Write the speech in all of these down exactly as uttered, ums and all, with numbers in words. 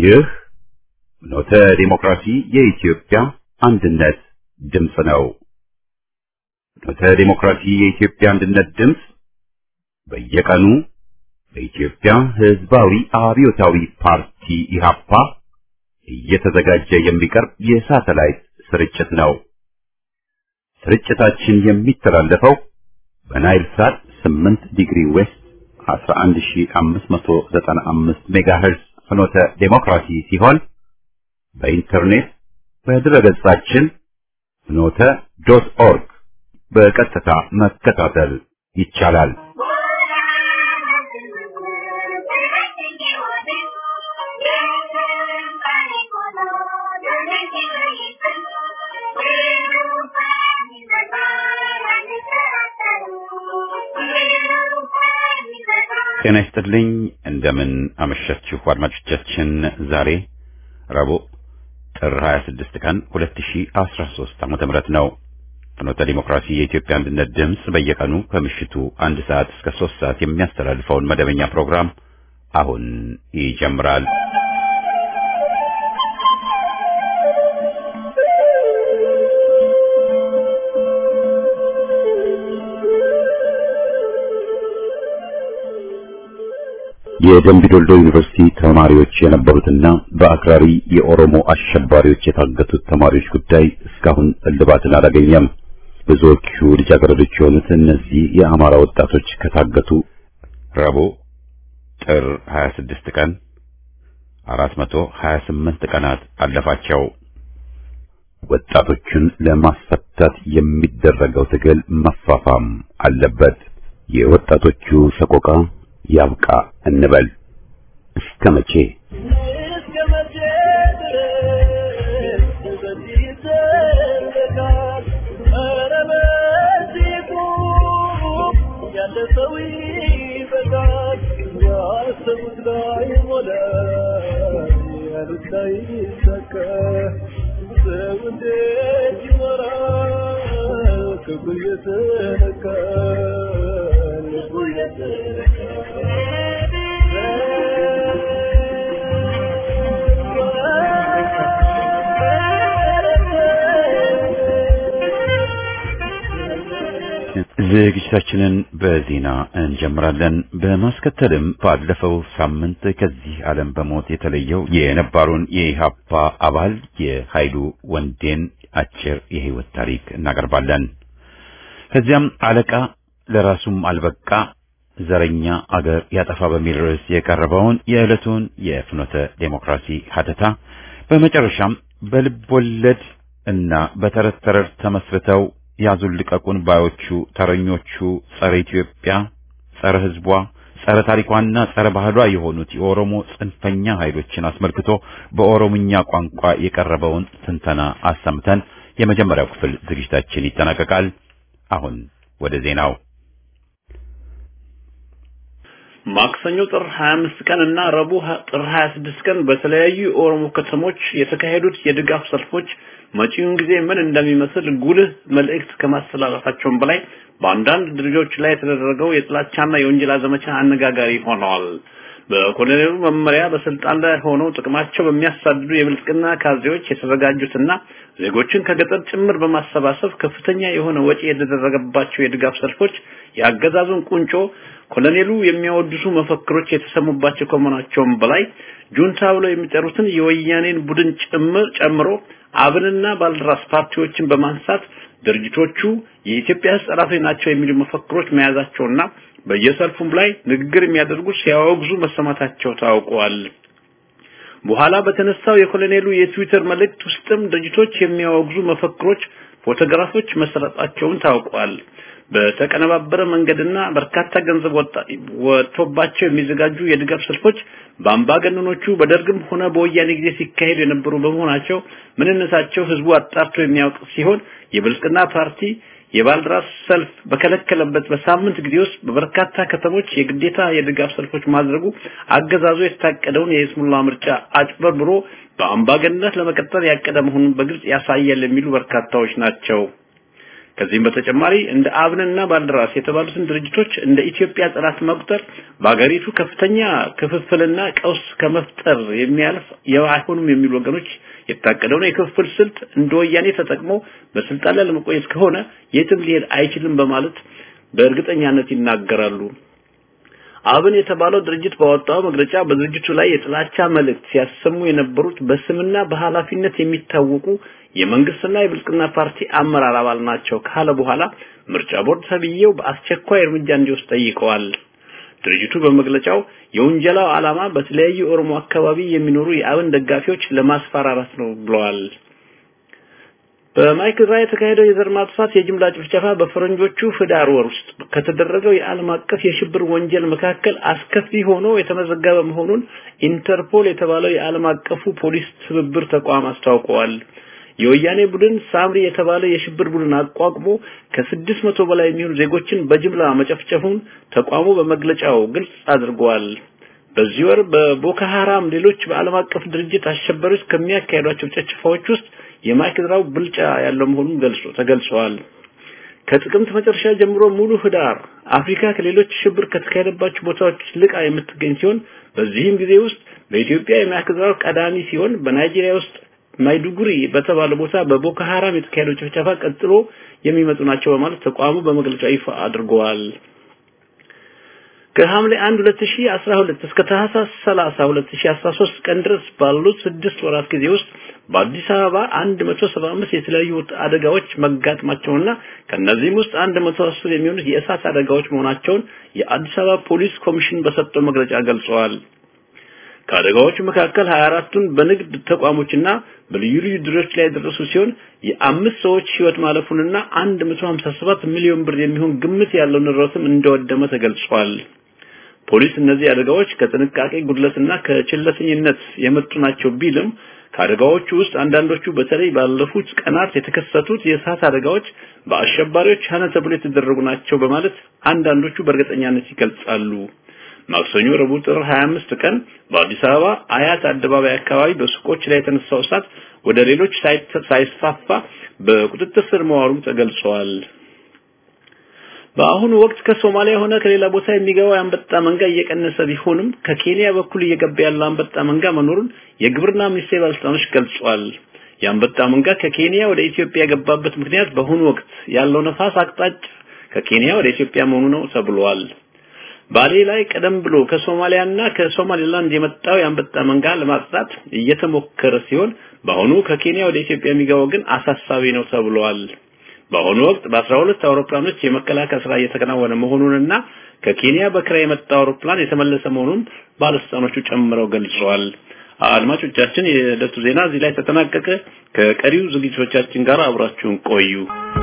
ይህ ኖተ ዲሞክራሲ የኢትዮጵያ አንድነት ድምፅ ነው። ኖተ ዲሞክራሲ የኢትዮጵያ አንድነት ድምፅ በየቀኑ በኢትዮጵያ ሕዝባዊ አብዮታዊ ፓርቲ ኢህአፓ እየተዘጋጀ የሚቀርብ የሳተላይት ስርጭት ነው። ስርጭታችን የሚተላለፈው በናይል ሳት ስምንት ዲግሪ ዌስት አስራ አንድ ሺህ አምስት መቶ ዘጠና አምስት ሜጋሄርዝ ፍኖተ ዲሞክራሲ ሲሆን በኢንተርኔት በድረገጻችን ፍኖተ ዶት ኦርግ በቀጥታ መከታተል ይቻላል። ጤና ይስጥልኝ። እንደምን አመሻችሁ አድማጮቻችን። ዛሬ ረቡዕ ጥር ሃያ ስድስት ቀን ሁለት ሺህ አስራ ሶስት ዓመተ ምህረት ነው። ፍኖተ ዲሞክራሲ የኢትዮጵያ አንድነት ድምፅ በየቀኑ ከምሽቱ አንድ ሰዓት እስከ ሶስት ሰዓት የሚያስተላልፈውን መደበኛ ፕሮግራም አሁን ይጀምራል። የደምቢ ዶልዶ ዩኒቨርሲቲ ተማሪዎች የነበሩትና በአክራሪ የኦሮሞ አሸባሪዎች የታገቱት ተማሪዎች ጉዳይ እስካሁን እልባትን አላገኘም። ብዙዎቹ ልጃገረዶች የሆኑት እነዚህ የአማራ ወጣቶች ከታገቱ ረቡዕ ጥር ሃያ ስድስት ቀን አራት መቶ ሀያ ስምንት ቀናት አለፋቸው። ወጣቶቹን ለማስፈታት የሚደረገው ትግል መፋፋም አለበት። የወጣቶቹ ሰቆቃ ያብቃ እንበል። እስከ መቼ እስከ መቼ ድረስ በዚህ ይዘለቃል? ኧረ በዚህ ቁም፣ ያለ ሰው ይበቃል። ያሰቡት ላይ ሞላ፣ ያሉት ላይ ይሳካ። ሰው እንዴት ይኖራል? ክብሩ እየተነካ ልቡ እየተነካ ዝግጅታችንን በዜና እንጀምራለን። በማስከተልም ባለፈው ሳምንት ከዚህ ዓለም በሞት የተለየው የነባሩን የኢህአፓ አባል የኃይሉ ወንዴን አጭር የህይወት ታሪክ እናቀርባለን። ከዚያም አለቃ ለራሱም አልበቃ ዘረኛ አገር ያጠፋ በሚል ርዕስ የቀረበውን የዕለቱን የፍኖተ ዴሞክራሲ ሀተታ፣ በመጨረሻም በልብ ወለድ እና በተረት ተረት ተመስርተው ያዙን ልቀቁን ባዮቹ ተረኞቹ ጸረ ኢትዮጵያ፣ ጸረ ህዝቧ፣ ጸረ ታሪኳና ጸረ ባህሏ የሆኑት የኦሮሞ ጽንፈኛ ኃይሎችን አስመልክቶ በኦሮምኛ ቋንቋ የቀረበውን ትንተና አሰምተን የመጀመሪያው ክፍል ዝግጅታችን ይጠናቀቃል። አሁን ወደ ዜናው። ማክሰኞ ጥር ሃያ አምስት ቀን እና ረቡዕ ጥር ሃያ ስድስት ቀን በተለያዩ የኦሮሞ ከተሞች የተካሄዱት የድጋፍ ሰልፎች መጪውን ጊዜ ምን እንደሚመስል ጉልህ መልእክት ከማስተላለፋቸው በላይ በአንዳንድ ድርጅቶች ላይ የተደረገው የጥላቻና የወንጀል ዘመቻ አነጋጋሪ ሆነዋል። በኮሎኔሉ መመሪያ በስልጣን ላይ ሆነው ጥቅማቸው በሚያሳድዱ የብልጽግና ካድሬዎች የተዘጋጁትና ዜጎችን ከገጠር ጭምር በማሰባሰብ ከፍተኛ የሆነ ወጪ የተደረገባቸው የድጋፍ ሰልፎች ያገዛዙን ቁንጮ ኮሎኔሉ የሚያወድሱ መፈክሮች የተሰሙባቸው ከመሆናቸውም በላይ ጁንታ ብለው የሚጠሩትን የወያኔን ቡድን ጭምር ጨምሮ አብንና ባልደራስ ፓርቲዎችን በማንሳት ድርጅቶቹ የኢትዮጵያ ጠላቶች ናቸው የሚሉ መፈክሮች መያዛቸውና በየሰልፉም ላይ ንግግር የሚያደርጉ ሲያወግዙ መሰማታቸው ታውቋል። በኋላ በተነሳው የኮሎኔሉ የትዊተር መልእክት ውስጥም ድርጅቶች የሚያወግዙ መፈክሮች ፎቶግራፎች መሰራጨታቸውን ታውቋል። በተቀነባበረ መንገድና በርካታ ገንዘብ ወጥቶባቸው የሚዘጋጁ የድጋፍ ሰልፎች በአምባገነኖቹ በደርግም ሆነ በወያኔ ጊዜ ሲካሄዱ የነበሩ በመሆናቸው ምንነታቸው ህዝቡ አጣርቶ የሚያውቅ ሲሆን የብልጽግና ፓርቲ የባልደራስ ሰልፍ በከለከለበት በሳምንት ጊዜ ውስጥ በበርካታ ከተሞች የግዴታ የድጋፍ ሰልፎች ማድረጉ አገዛዙ የታቀደውን የይስሙላ ምርጫ አጭበርብሮ በአምባገነንነት ለመቀጠል ያቀደ መሆኑን በግልጽ ያሳያል የሚሉ በርካታዎች ናቸው። ከዚህም በተጨማሪ እንደ አብንና ባልደራስ የተባሉትን ድርጅቶች እንደ ኢትዮጵያ ጠላት መቁጠር በአገሪቱ ከፍተኛ ክፍፍልና ቀውስ ከመፍጠር የሚያልፍ የዋይሆኑም የሚሉ ወገኖች የታቀደውን የክፍፍል ስልት እንደ ወያኔ ተጠቅሞ በስልጣን ላይ ለመቆየት ከሆነ የትም ሊሄድ አይችልም በማለት በእርግጠኛነት ይናገራሉ። አብን የተባለው ድርጅት ባወጣው መግለጫ በድርጅቱ ላይ የጥላቻ መልእክት ሲያሰሙ የነበሩት በስምና በኃላፊነት የሚታወቁ የመንግስትና የብልጽግና ፓርቲ አመራር አባል ናቸው ካለ በኋላ ምርጫ ቦርድ ተብዬው በአስቸኳይ እርምጃ እንዲወስድ ጠይቀዋል። ድርጅቱ በመግለጫው የወንጀላው ዓላማ በተለያዩ ኦሮሞ አካባቢ የሚኖሩ የአብን ደጋፊዎች ለማስፈራራት ነው ብለዋል። በማይክራ የተካሄደው የዘር ማጥፋት የጅምላ ጭፍጨፋ በፈረንጆቹ ህዳር ወር ውስጥ ከተደረገው የዓለም አቀፍ የሽብር ወንጀል መካከል አስከፊ ሆኖ የተመዘገበ መሆኑን ኢንተርፖል የተባለው የዓለም አቀፉ ፖሊስ ትብብር ተቋም አስታውቋል። የወያኔ ቡድን ሳምሪ የተባለ የሽብር ቡድን አቋቁሞ ከስድስት መቶ በላይ የሚሆኑ ዜጎችን በጅምላ መጨፍጨፉን ተቋሙ በመግለጫው ግልጽ አድርጓል። በዚህ ወር በቦኮ ሐራም ሌሎች በዓለም አቀፍ ድርጅት አሸባሪዎች ከሚያካሂዷቸው ጭፍጨፋዎች ውስጥ የማይክድራው ብልጫ ያለው መሆኑን ገልጾ ተገልጿል። ከጥቅምት መጨረሻ ጀምሮ ሙሉ ህዳር አፍሪካ ከሌሎች ሽብር ከተካሄደባቸው ቦታዎች ልቃ የምትገኝ ሲሆን በዚህም ጊዜ ውስጥ በኢትዮጵያ የማይክድራው ቀዳሚ ሲሆን በናይጄሪያ ውስጥ ማይዱጉሪ በተባለ ቦታ በቦኮ ሐራም የተካሄደው ጭፍጨፋ ቀጥሎ የሚመጡ ናቸው በማለት ተቋሙ በመግለጫው ይፋ አድርጓል። ከሐምሌ አንድ ሁለት ሺህ አስራ ሁለት እስከ ታህሳስ ሰላሳ ሁለት ሺህ አስራ ሶስት ቀን ድረስ ባሉት ስድስት ወራት ጊዜ ውስጥ በአዲስ አበባ አንድ መቶ ሰባ አምስት የተለያዩ አደጋዎች መጋጠማቸውና ከነዚህም ውስጥ አንድ መቶ አስር የሚሆኑት የእሳት አደጋዎች መሆናቸውን የአዲስ አበባ ፖሊስ ኮሚሽን በሰጠው መግለጫ ገልጸዋል። ከአደጋዎቹ መካከል ሀያ አራቱን በንግድ ተቋሞችና በልዩ ልዩ ድርጅቶች ላይ ደረሱ ሲሆን የአምስት ሰዎች ህይወት ማለፉንና አንድ መቶ ሃምሳ ሰባት ሚሊዮን ብር የሚሆን ግምት ያለው ንብረትም እንደወደመ ተገልጿል። ፖሊስ እነዚህ አደጋዎች ከጥንቃቄ ጉድለትና ከችለተኝነት የመጡ ናቸው ቢልም ከአደጋዎቹ ውስጥ አንዳንዶቹ በተለይ ባለፉት ቀናት የተከሰቱት የእሳት አደጋዎች በአሸባሪዎች ሀነ ተብሎ የተደረጉ ናቸው በማለት አንዳንዶቹ በእርግጠኛነት ይገልጻሉ። ማክሰኞ ረቡዕ ጥር ሀያ አምስት ቀን በአዲስ አበባ አያት አደባባይ አካባቢ በሱቆች ላይ የተነሳው እሳት ወደ ሌሎች ሳይት ሳይስፋፋ በቁጥጥር ስር መዋሉ ተገልጿል። በአሁኑ ወቅት ከሶማሊያ ሆነ ከሌላ ቦታ የሚገባው አንበጣ መንጋ እየቀነሰ ቢሆንም ከኬንያ በኩል እየገባ ያለው አንበጣ መንጋ መኖሩን የግብርና ሚኒስቴር ባለስልጣኖች ገልጸዋል። የአንበጣ መንጋ ከኬንያ ወደ ኢትዮጵያ የገባበት ምክንያት በአሁኑ ወቅት ያለው ነፋስ አቅጣጫ ከኬንያ ወደ ኢትዮጵያ መሆኑ ነው ተብሏል። ባሌ ላይ ቀደም ብሎ ከሶማሊያና ከሶማሊላንድ የመጣው የአንበጣ መንጋ ለማጥፋት እየተሞከረ ሲሆን በአሁኑ ከኬንያ ወደ ኢትዮጵያ የሚገባው ግን አሳሳቢ ነው ተብሏል። በአሁኑ ወቅት በአስራ ሁለት አውሮፕላኖች የመከላከያ ስራ እየተከናወነ መሆኑንና ከኬንያ በክራይ የመጣ አውሮፕላን የተመለሰ መሆኑን ባለስልጣኖቹ ጨምረው ገልጸዋል። አድማጮቻችን የዕለቱ ዜና እዚህ ላይ ተጠናቀቀ። ከቀሪው ዝግጅቶቻችን ጋር አብራችሁን ቆዩ።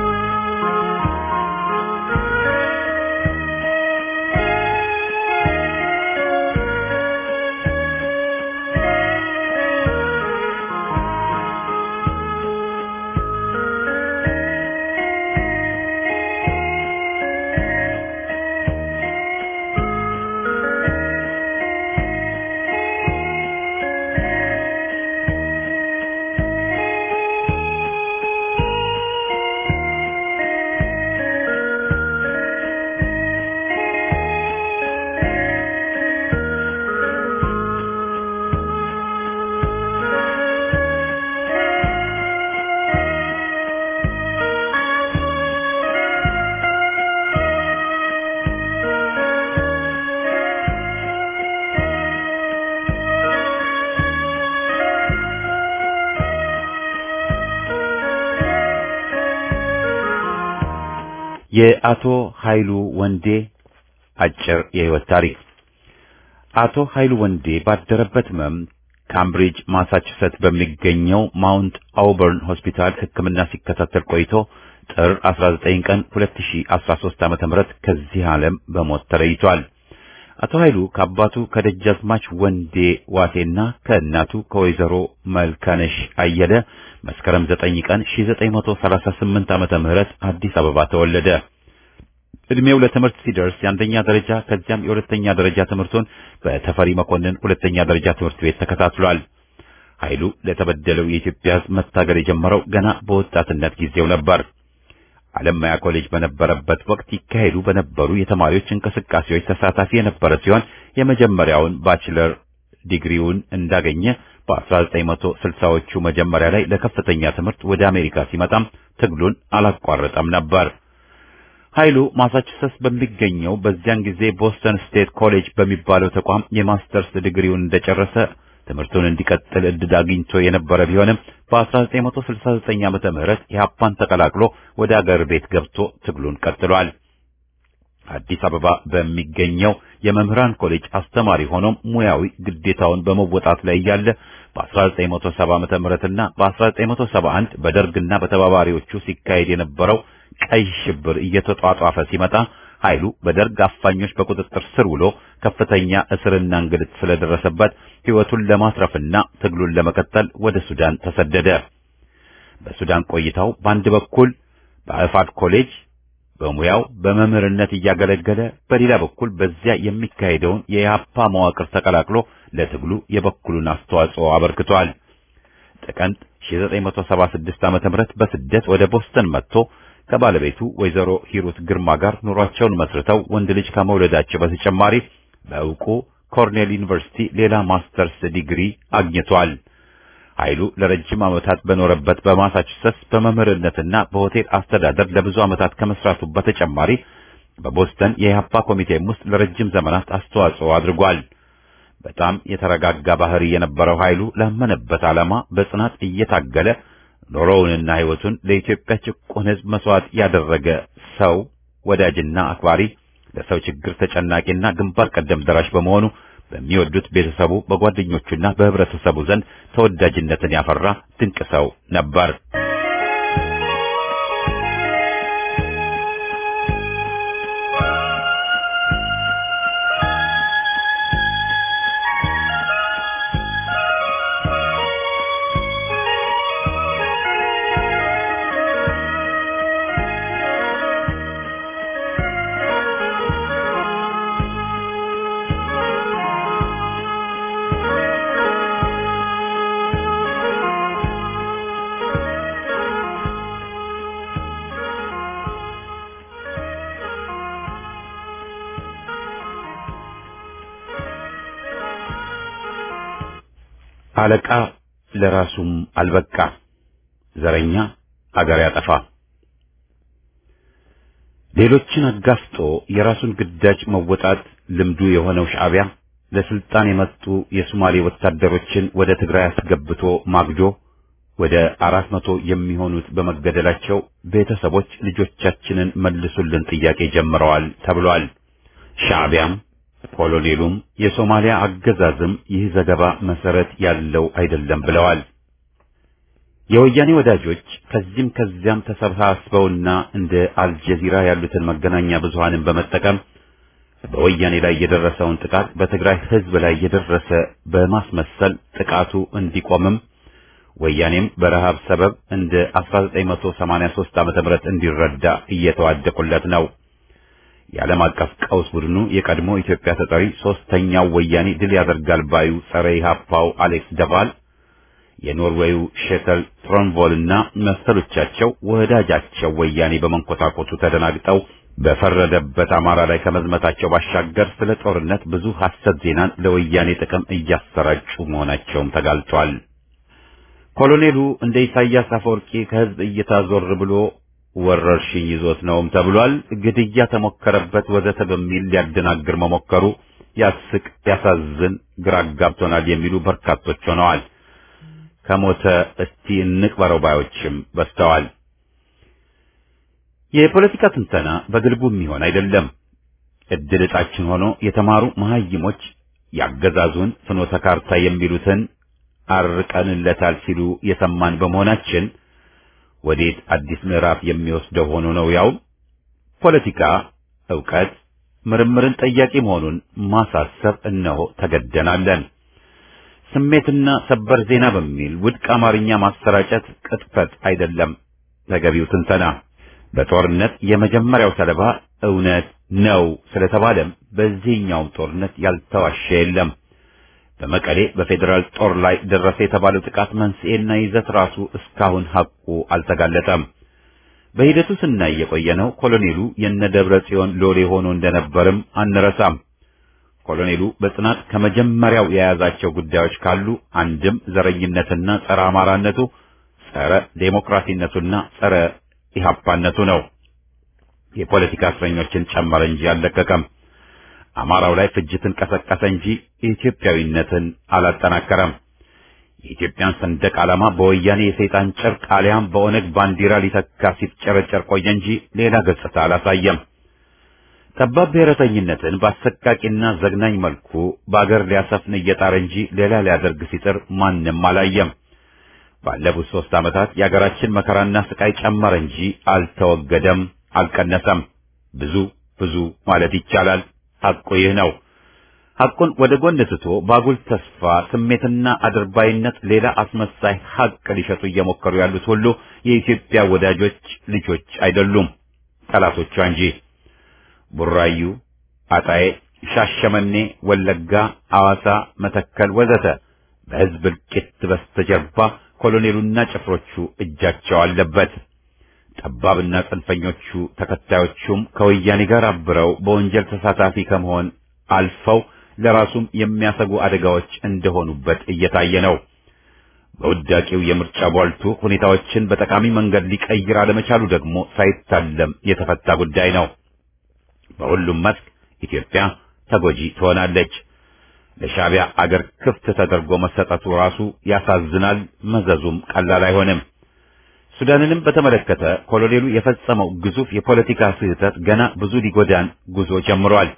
የአቶ ኃይሉ ወንዴ አጭር የህይወት ታሪክ። አቶ ኃይሉ ወንዴ ባደረበት ህመም ካምብሪጅ ማሳቹሴት በሚገኘው ማውንት አውበርን ሆስፒታል ሕክምና ሲከታተል ቆይቶ ጥር አስራ ዘጠኝ ቀን ሁለት ሺህ አስራ ሶስት ዓመተ ምህረት ከዚህ ዓለም በሞት ተለይቷል። አቶ ኃይሉ ከአባቱ ከደጃዝማች ወንዴ ዋሴና ከእናቱ ከወይዘሮ መልካነሽ አየለ መስከረም ዘጠኝ ቀን ሺህ ዘጠኝ መቶ ሰላሳ ስምንት ዓመተ ምህረት አዲስ አበባ ተወለደ። እድሜው ለትምህርት ሲደርስ የአንደኛ ደረጃ ከዚያም የሁለተኛ ደረጃ ትምህርቱን በተፈሪ መኮንን ሁለተኛ ደረጃ ትምህርት ቤት ተከታትሏል። ኃይሉ ለተበደለው የኢትዮጵያ ሕዝብ መታገል የጀመረው ገና በወጣትነት ጊዜው ነበር። አለማያ ኮሌጅ በነበረበት ወቅት ይካሄዱ በነበሩ የተማሪዎች እንቅስቃሴዎች ተሳታፊ የነበረ ሲሆን የመጀመሪያውን ባችለር ዲግሪውን እንዳገኘ በአስራ ዘጠኝ መቶ ስልሳዎቹ መጀመሪያ ላይ ለከፍተኛ ትምህርት ወደ አሜሪካ ሲመጣም ትግሉን አላቋረጠም ነበር። ኃይሉ ማሳቹሴትስ በሚገኘው በዚያን ጊዜ ቦስተን ስቴት ኮሌጅ በሚባለው ተቋም የማስተርስ ዲግሪውን እንደጨረሰ ትምህርቱን እንዲቀጥል እድል አግኝቶ የነበረ ቢሆንም በአስራ ዘጠኝ መቶ ስልሳ ዘጠኝ ዓመተ ምህረት ኢህአፓን ተቀላቅሎ ወደ አገር ቤት ገብቶ ትግሉን ቀጥሏል። አዲስ አበባ በሚገኘው የመምህራን ኮሌጅ አስተማሪ ሆኖም ሙያዊ ግዴታውን በመወጣት ላይ እያለ በአስራ ዘጠኝ መቶ ሰባ ዓመተ ምህረትና በአስራ ዘጠኝ መቶ ሰባ አንድ በደርግና በተባባሪዎቹ ሲካሄድ የነበረው ቀይ ሽብር እየተጧጧፈ ሲመጣ ኃይሉ በደርግ አፋኞች በቁጥጥር ስር ውሎ ከፍተኛ እስርና እንግልት ስለደረሰበት ሕይወቱን ለማትረፍና ትግሉን ለመቀጠል ወደ ሱዳን ተሰደደ። በሱዳን ቆይታው በአንድ በኩል በአፋድ ኮሌጅ በሙያው በመምህርነት እያገለገለ በሌላ በኩል በዚያ የሚካሄደውን የኢህአፓ መዋቅር ተቀላቅሎ ለትግሉ የበኩሉን አስተዋጽኦ አበርክቷል። ጥቅምት ሺህ ዘጠኝ መቶ ሰባ ስድስት ዓመተ ምህረት በስደት ወደ ቦስተን መጥቶ ከባለቤቱ ወይዘሮ ሂሩት ግርማ ጋር ኑሯቸውን መስርተው ወንድ ልጅ ከመውለዳቸው በተጨማሪ በእውቁ ኮርኔል ዩኒቨርሲቲ ሌላ ማስተርስ ዲግሪ አግኝቷል። ኃይሉ ለረጅም ዓመታት በኖረበት በማሳቹሴትስ በመምህርነትና በሆቴል አስተዳደር ለብዙ ዓመታት ከመስራቱ በተጨማሪ በቦስተን የኢህአፓ ኮሚቴም ውስጥ ለረጅም ዘመናት አስተዋጽኦ አድርጓል። በጣም የተረጋጋ ባህሪ የነበረው ኃይሉ ላመነበት ዓላማ በጽናት እየታገለ ኖሮውንና ሕይወቱን ለኢትዮጵያ ጭቁን ሕዝብ መስዋዕት ያደረገ ሰው፣ ወዳጅና አክባሪ፣ ለሰው ችግር ተጨናቂና ግንባር ቀደም ደራሽ በመሆኑ በሚወዱት ቤተሰቡ በጓደኞቹና በህብረተሰቡ ዘንድ ተወዳጅነትን ያፈራ ድንቅ ሰው ነበር። አለቃ ለራሱም አልበቃ፣ ዘረኛ አገር ያጠፋ። ሌሎችን አጋፍጦ የራሱን ግዳጅ መወጣት ልምዱ የሆነው ሻዕቢያ ለስልጣን የመጡ የሶማሌ ወታደሮችን ወደ ትግራይ አስገብቶ ማግዶ ወደ አራት መቶ የሚሆኑት በመገደላቸው ቤተሰቦች ልጆቻችንን መልሱልን ጥያቄ ጀምረዋል ተብሏል። ሻዕቢያም ኮሎኔሉም የሶማሊያ አገዛዝም ይህ ዘገባ መሰረት ያለው አይደለም ብለዋል። የወያኔ ወዳጆች ከዚህም ከዚያም ተሰባስበውና እንደ አልጀዚራ ያሉትን መገናኛ ብዙሃንን በመጠቀም በወያኔ ላይ የደረሰውን ጥቃት በትግራይ ሕዝብ ላይ የደረሰ በማስመሰል ጥቃቱ እንዲቆምም ወያኔም በረሃብ ሰበብ እንደ አስራ ዘጠኝ መቶ ሰማንያ ሦስት ዓመተ ምህረት እንዲረዳ እየተዋደቁለት ነው። የዓለም አቀፍ ቀውስ ቡድኑ የቀድሞ ኢትዮጵያ ተጠሪ ሶስተኛው ወያኔ ድል ያደርጋል ባዩ ጸረ ኢህአፓው አሌክስ ደቫል፣ የኖርዌዩ ሼተል ትሮንቮልና መሰሎቻቸው ወዳጃቸው ወያኔ በመንኮታኮቱ ተደናግጠው በፈረደበት አማራ ላይ ከመዝመታቸው ባሻገር ስለ ጦርነት ብዙ ሐሰት ዜናን ለወያኔ ጥቅም እያሰራጩ መሆናቸውም ተጋልጧል። ኮሎኔሉ እንደ ኢሳያስ አፈወርቂ ከህዝብ እየታዞር ብሎ ወረርሽኝ ይዞት ነውም ተብሏል። ግድያ ተሞከረበት ወዘተ በሚል ሊያደናግር መሞከሩ ያስቅ፣ ያሳዝን፣ ግራ ጋብቶናል የሚሉ በርካቶች ሆነዋል። ከሞተ እስቲ እንቅበረው ባዮችም በስተዋል። የፖለቲካ ትንተና በግልቡ የሚሆን አይደለም። እድል ዕጣችን ሆኖ የተማሩ መሐይሞች ያገዛዙን ፍኖተ ካርታ የሚሉትን አርቀንለታል ሲሉ የሰማን በመሆናችን ወዴት አዲስ ምዕራፍ የሚወስደው ሆኖ ነው። ያው ፖለቲካ ዕውቀት ምርምርን ጠያቂ መሆኑን ማሳሰብ እነሆ ተገደናለን። ስሜትና ሰበር ዜና በሚል ውድቅ አማርኛ ማሰራጨት ቅጥፈት አይደለም። ተገቢው ትንተና በጦርነት የመጀመሪያው ሰለባ እውነት ነው ስለተባለም በዚህኛው ጦርነት ያልተዋሸ የለም። በመቀሌ በፌዴራል ጦር ላይ ደረሰ የተባለው ጥቃት መንስኤና ይዘት ራሱ እስካሁን ሐቁ አልተጋለጠም። በሂደቱ ስናይ የቆየነው ኮሎኔሉ የነደብረ ጽዮን ሎሌ ሆኖ እንደነበርም አንረሳም። ኮሎኔሉ በጽናት ከመጀመሪያው የያዛቸው ጉዳዮች ካሉ አንድም ዘረኝነትና ጸረ አማራነቱ፣ ጸረ ዴሞክራሲነቱና ጸረ ኢህአፓነቱ ነው። የፖለቲካ እስረኞችን ጨመረ እንጂ አልለቀቀም። አማራው ላይ ፍጅትን ቀሰቀሰ እንጂ ኢትዮጵያዊነትን አላጠናከረም። የኢትዮጵያን ሰንደቅ ዓላማ በወያኔ የሰይጣን ጨርቅ አሊያም በኦነግ ባንዲራ ሊተካ ሲፍጨረጨር ቆየ እንጂ ሌላ ገጽታ አላሳየም። ጠባብ ብሔረተኝነትን በአሰቃቂና ዘግናኝ መልኩ በአገር ሊያሰፍን እየጣረ እንጂ ሌላ ሊያደርግ ሲጥር ማንም አላየም። ባለፉት ሦስት ዓመታት የአገራችን መከራና ስቃይ ጨመረ እንጂ አልተወገደም፣ አልቀነሰም። ብዙ ብዙ ማለት ይቻላል። ሐቁ ይህ ነው። ሐቁን ወደ ጎን ትቶ ባጉል ተስፋ ስሜትና አድርባይነት ሌላ አስመሳይ ሐቅ ሊሸጡ እየሞከሩ ያሉት ሁሉ የኢትዮጵያ ወዳጆች ልጆች አይደሉም፣ ጠላቶቿ እንጂ። ቡራዩ፣ አጣዬ፣ ሻሸመኔ፣ ወለጋ፣ አዋሳ፣ መተከል ወዘተ በሕዝብ እልቂት በስተጀርባ ኮሎኔሉና ጭፍሮቹ እጃቸው አለበት። ጠባብና ጽንፈኞቹ ተከታዮቹም ከወያኔ ጋር አብረው በወንጀል ተሳታፊ ከመሆን አልፈው ለራሱም የሚያሰጉ አደጋዎች እንደሆኑበት እየታየ ነው። በውዳቂው የምርጫ ቧልቱ ሁኔታዎችን በጠቃሚ መንገድ ሊቀይር አለመቻሉ ደግሞ ሳይታለም የተፈታ ጉዳይ ነው። በሁሉም መስክ ኢትዮጵያ ተጎጂ ትሆናለች። ለሻዕቢያ አገር ክፍት ተደርጎ መሰጠቱ ራሱ ያሳዝናል። መዘዙም ቀላል አይሆንም። ሱዳንንም በተመለከተ ኮሎኔሉ የፈጸመው ግዙፍ የፖለቲካ ስህተት ገና ብዙ ሊጎዳን ጉዞ ጀምሯል።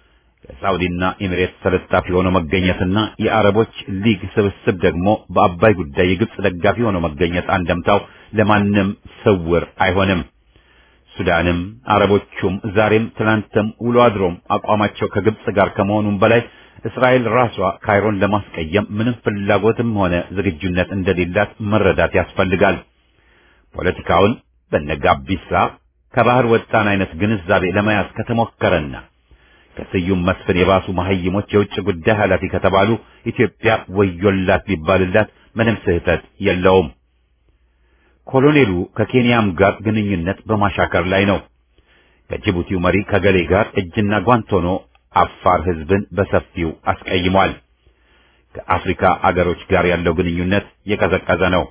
ከሳውዲና ኤሚሬትስ ተለጣፊ ሆኖ መገኘትና የአረቦች ሊግ ስብስብ ደግሞ በአባይ ጉዳይ የግብጽ ደጋፊ ሆኖ መገኘት አንደምታው ለማንም ስውር አይሆንም። ሱዳንም አረቦቹም ዛሬም ትናንትም ውሎ አድሮም አቋማቸው ከግብጽ ጋር ከመሆኑም በላይ እስራኤል ራሷ ካይሮን ለማስቀየም ምንም ፍላጎትም ሆነ ዝግጁነት እንደሌላት መረዳት ያስፈልጋል። ፖለቲካውን በነጋቢሳ ከባህር ወጣን አይነት ግንዛቤ ለመያዝ ከተሞከረና ከስዩም መስፍን የባሱ መሐይሞች የውጭ ጉዳይ ኃላፊ ከተባሉ ኢትዮጵያ ወዮላት ቢባልላት ምንም ስህተት የለውም። ኮሎኔሉ ከኬንያም ጋር ግንኙነት በማሻከር ላይ ነው። ከጅቡቲው መሪ ከገሌ ጋር እጅና ጓንት ሆኖ አፋር ሕዝብን በሰፊው አስቀይሟል። ከአፍሪካ አገሮች ጋር ያለው ግንኙነት የቀዘቀዘ ነው።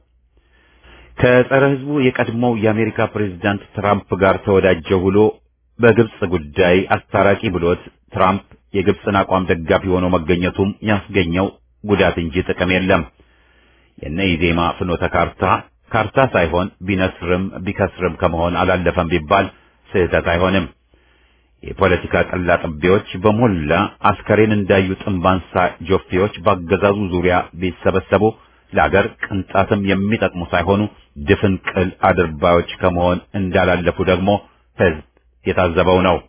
ከጸረ ሕዝቡ የቀድሞው የአሜሪካ ፕሬዝዳንት ትራምፕ ጋር ተወዳጀ ብሎ በግብጽ ጉዳይ አስታራቂ ብሎት ትራምፕ የግብጽን አቋም ደጋፊ ሆኖ መገኘቱም ያስገኘው ጉዳት እንጂ ጥቅም የለም። የነ ኢዜማ ፍኖተ ካርታ ካርታ ሳይሆን ቢነስርም ቢከስርም ከመሆን አላለፈም ቢባል ስህተት አይሆንም። የፖለቲካ ቀላጥቤዎች በሞላ አስከሬን እንዳዩ ጥንባንሳ ጆፌዎች ባገዛዙ ዙሪያ ቢሰበሰቡ ለአገር ቅንጣትም የሚጠቅሙ ሳይሆኑ ድፍን ቅል አድርባዮች ከመሆን እንዳላለፉ ደግሞ ሕዝብ የታዘበው ነው።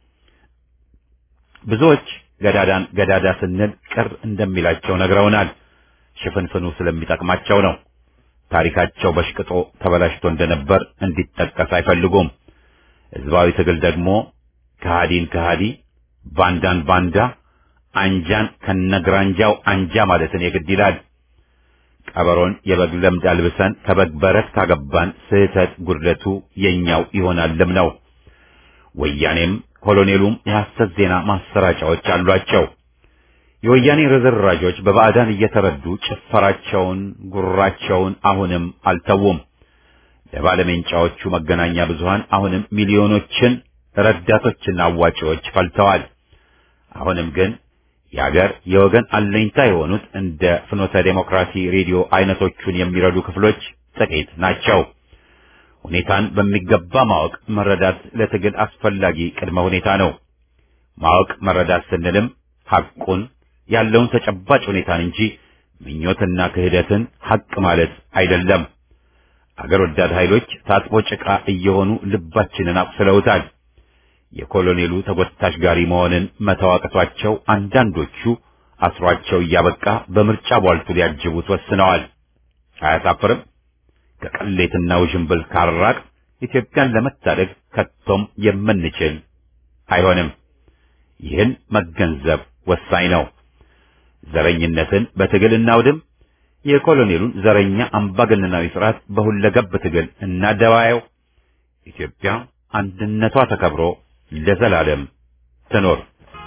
ብዙዎች ገዳዳን ገዳዳ ስንል ቅር እንደሚላቸው ነግረውናል። ሽፍንፍኑ ስለሚጠቅማቸው ነው። ታሪካቸው በሽቅጦ ተበላሽቶ እንደነበር እንዲጠቀስ አይፈልጉም። ሕዝባዊ ትግል ደግሞ ከሃዲን ከሃዲ፣ ባንዳን ባንዳ፣ አንጃን ከነግራንጃው አንጃ ማለትን የግድ ይላል። ቀበሮን የበግ ለምድ አልብሰን ከበግ በረት ካገባን ስህተት ጉድለቱ የኛው ይሆናልም ነው። ወያኔም ኮሎኔሉም የሐሰት ዜና ማሰራጫዎች አሏቸው። የወያኔ ርዝራዦች በባዕዳን እየተረዱ ጭፈራቸውን ጉራቸውን አሁንም አልተውም። ለባለሜንጫዎቹ መገናኛ ብዙሃን አሁንም ሚሊዮኖችን ረዳቶችና አዋጪዎች ፈልተዋል። አሁንም ግን የአገር የወገን አለኝታ የሆኑት እንደ ፍኖተ ዴሞክራሲ ሬዲዮ አይነቶቹን የሚረዱ ክፍሎች ጥቂት ናቸው። ሁኔታን በሚገባ ማወቅ መረዳት ለትግል አስፈላጊ ቅድመ ሁኔታ ነው። ማወቅ መረዳት ስንልም ሐቁን ያለውን ተጨባጭ ሁኔታን እንጂ ምኞትና ክህደትን ሐቅ ማለት አይደለም። አገር ወዳድ ኃይሎች ታጥቦ ጭቃ እየሆኑ ልባችንን አቁስለውታል። የኮሎኔሉ ተጎታች ጋሪ መሆንን መተዋቀቷቸው አንዳንዶቹ አስሯቸው እያበቃ በምርጫ ቧልቱ ሊያጅቡት ወስነዋል። አያሳፍርም? ከቀሌትና ውዥንብል ካራቅ ኢትዮጵያን ለመታደግ ከቶም የምንችል አይሆንም። ይህን መገንዘብ ወሳኝ ነው። ዘረኝነትን በትግል እናውድም። የኮሎኔሉን ዘረኛ አምባገነናዊ ስርዓት በሁለገብ ትግል እናደባየው። ኢትዮጵያ አንድነቷ ተከብሮ ለዘላለም ትኖር።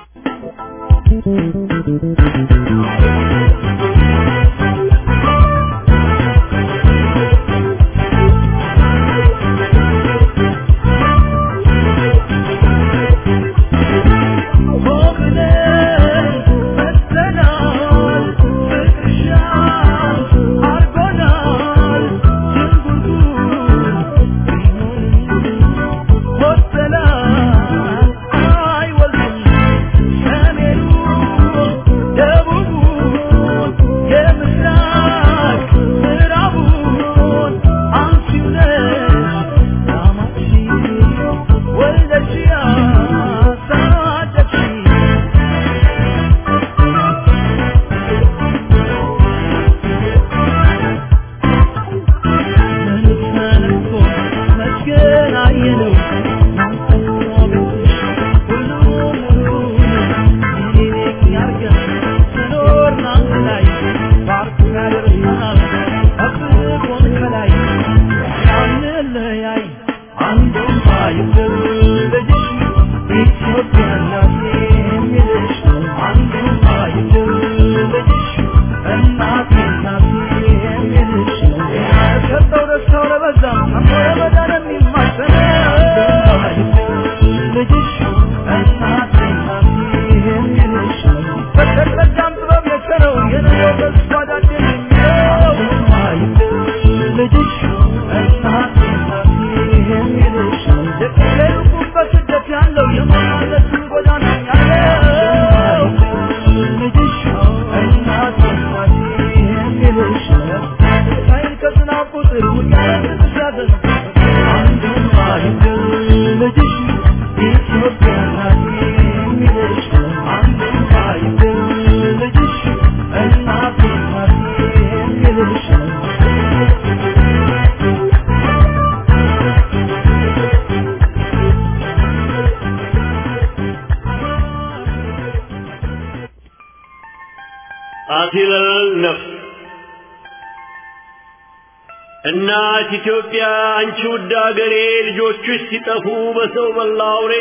እናት ኢትዮጵያ አንቺ ውድ አገሬ ልጆችሽ ሲጠፉ በሰው በላ አውሬ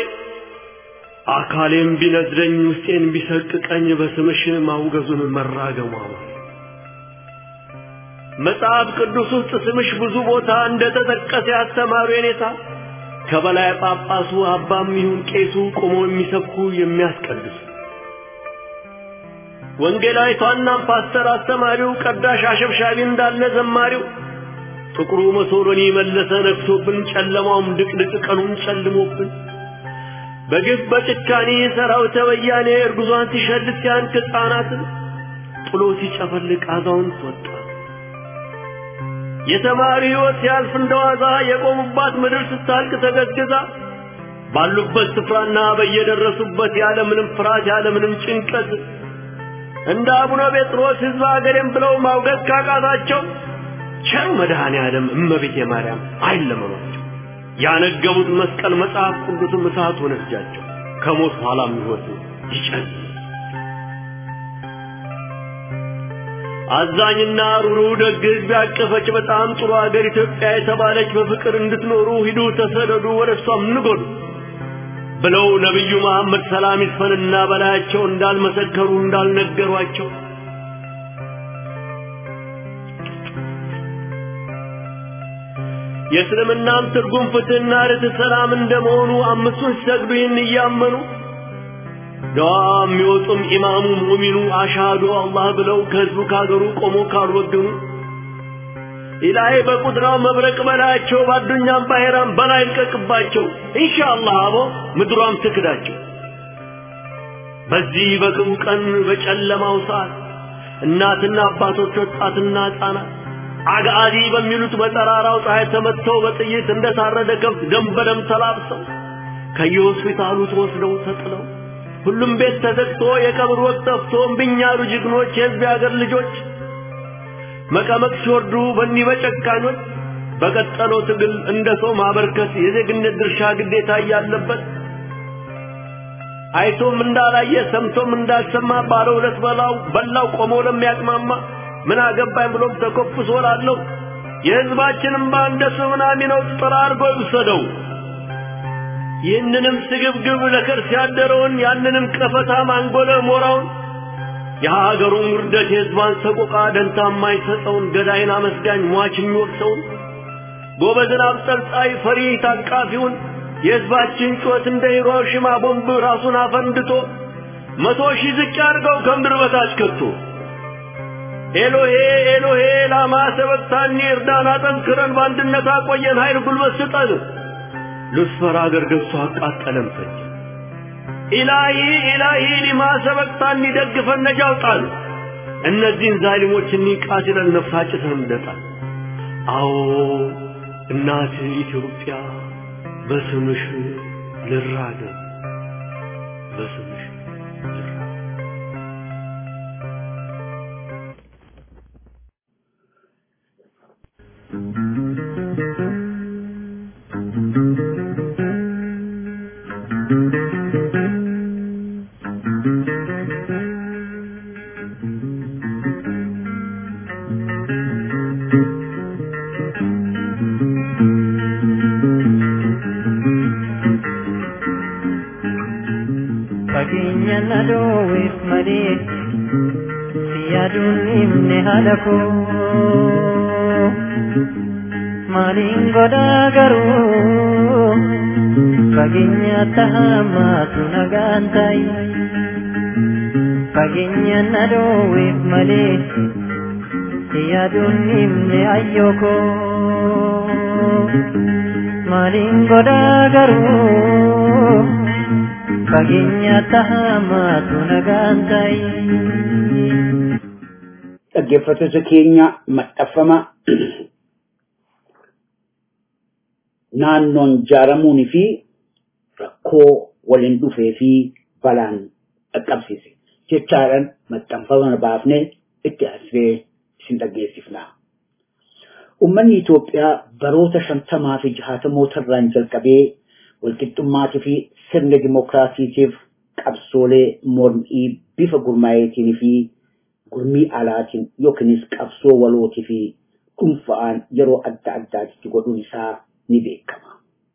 አካሌም ቢነዝረኝ ውስጤን ቢሰቅቀኝ በስምሽ ማውገዙን መራገሟ መጽሐፍ ቅዱስ ውስጥ ስምሽ ብዙ ቦታ እንደተጠቀሰ ያስተማሩ የኔታ ከበላይ ጳጳሱ አባም ይሁን ቄሱ ቆሞ የሚሰብኩ የሚያስቀድሱ ወንጌላዊቷና ፓስተር አስተማሪው ቀዳሽ አሸብሻቢ እንዳለ ዘማሪው ጥቁሩ መሶሎኒ መለሰ ነክሶብን ጨለማውም ድቅድቅ ቀኑን ጨልሞብን በግፍ በጭካኔ ሰራዊተ ወያኔ እርጉዟን ሲሸልት ሲያንክ ሕፃናትን ጥሎ ሲጨፈልቅ አዛውንት ወጣ የተማሪ ሕይወት ሲያልፍ እንደዋዛ የቆሙባት ምድር ስታልቅ ተገዝግዛ ባሉበት ስፍራና በየደረሱበት ያለ ምንም ፍርሃት ያለ ምንም ጭንቀት እንደ አቡነ ጴጥሮስ ሕዝብ አገሬም ብለው ማውገዝ ካቃታቸው ቸር መድኃኔ ዓለም እመቤቴ ማርያም አይለመኗቸው ያነገቡት መስቀል መጽሐፍ ቅዱስም እሳት ሆነጃቸው ከሞት ኋላም ሕይወት ይጨል አዛኝና ሩሩ ደግ ሕዝብ ያቀፈች በጣም ጥሩ አገር ኢትዮጵያ የተባለች በፍቅር እንድትኖሩ ሂዱ ተሰደዱ ወደሷም ንጎዱ ብለው ነብዩ መሐመድ ሰላም ይስፈንና በላያቸው እንዳልመሰከሩ እንዳልነገሯቸው የእስልምናም ትርጉም ፍትህና ርትዕ ሰላም እንደመሆኑ አምስቱን ሲሰግዱ ይህን እያመኑ ዱዓ የሚወጡም ኢማሙ ሙእሚኑ አሽሃዱ አላህ ብለው ከህዝቡ ካገሩ ቆሞ ካልወገኑ ኢላሂ በቁድራው መብረቅ በላያቸው ባዱኛም ባሄራም በላይ ልቀቅባቸው ኢንሻአላህ አቦ ምድሯም ትክዳቸው በዚህ በክፉ ቀን በጨለማው ሰዓት እናትና አባቶች ወጣትና ሕፃናት አጋዲ በሚሉት በጠራራው ፀሐይ ተመተው በጥይት እንደታረደ ከብት ደም በደም ተላብሰው ከየሆስፒታሉ ተወስደው ተጥለው ሁሉም ቤት ተዘግቶ የቀብር ወቅት ጠፍቶ እምቢኛሉ ጀግኖች የሕዝብ ያገር ልጆች መቀመቅ ሲወርዱ በእኒህ በጨካኞች በቀጠለው ትግል እንደ ሰው ማበርከት የዜግነት ድርሻ ግዴታ ያለበት አይቶም እንዳላየ ሰምቶም እንዳልሰማ ባለ ሁለት በላው በላው ቆሞ ለሚያቅማማ ምን አገባኝ ብሎም ተኮፍሶ ላለው የሕዝባችንም ባንደ ሱናሚ ነው ጥራ አርጎ ይወሰደው ይህንንም ስግብግብ ለከርስ ያደረውን ያንንም ቀፈታ ማንጎለ ሞራውን የሀገሩን ውርደት የሕዝባን ሰቆቃ ደንታ የማይሰጠውን ገዳይን አመስጋኝ ሟች የሚወቅሰውን ጎበዝን አብጠልጣይ ፈሪ ታቃፊውን የሕዝባችን ጩኸት እንደ ሂሮሺማ ቦምብ ራሱን አፈንድቶ መቶ ሺህ ዝቅ ያድርገው ከምድር በታች ከቶ ኤሎሄ ኤሎሄ ላማ ሰበቅታኒ እርዳና ጠንክረን በአንድነት አቆየን ኃይል ጉልበት ስጠን ሉስፈር አገር ገብቶ አቃጠለም ፈጅ ኢላሂ ኢላሂ ሊማ ሰበቅታኒ ደግፈን ነጃ አውጣን እነዚህን ዛሊሞች እንቃትለን ነፍሳችንን እንደጣል አዎ እናት ኢትዮጵያ በስምሽ ልራገም በስምሽ halako malingo dagaru paginya tahama tunagantai paginya nado wif male yadun imne ayoko malingo dagaru paginya tahama tunagantai أجفت زكينيا متفما نانون جارموني في ركو ولندو في في بلان أكبسيسي تشارن متفما بافني اتأسفي سندقيسفنا أمني توبيا بروتا شمتما في جهات موتر رانجل كبي والكتمات في سن ديمقراطي كيف كبسولي مرمي بيفا قرمايتيني في gurmi alatin yokinis qabso waloti fi kunfaan yero adda addaati godhun isaa ni beekama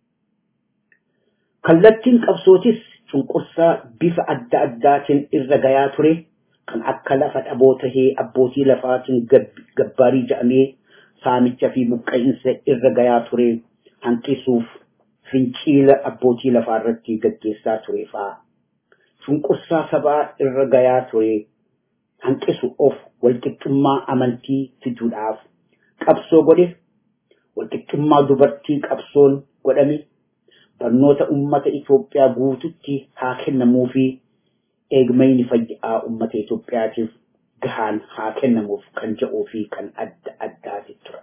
kallattiin qabsootis cunqursaa bifa adda addaatiin irra gayaa ture kan akka lafa dhabootahee abbootii lafaatiin gabbaarii ja'amee saamicha fi buqqa'insa irra gayaa ture hanqisuuf finciila abbootii lafaa irratti gaggeessaa ture faa cunqursaa sabaa irra gayaa ture hanqisu of walqixxummaa amantii fiduudhaaf qabsoo godhe walqixxummaa dubartii qabsoon godhame barnoota ummata Itoophiyaa guututti haa kennamuu fi eegmayni fayyaa ummata Itoophiyaatiif gahaan haa kennamuuf kan jedhuu fi kan adda addaati ture.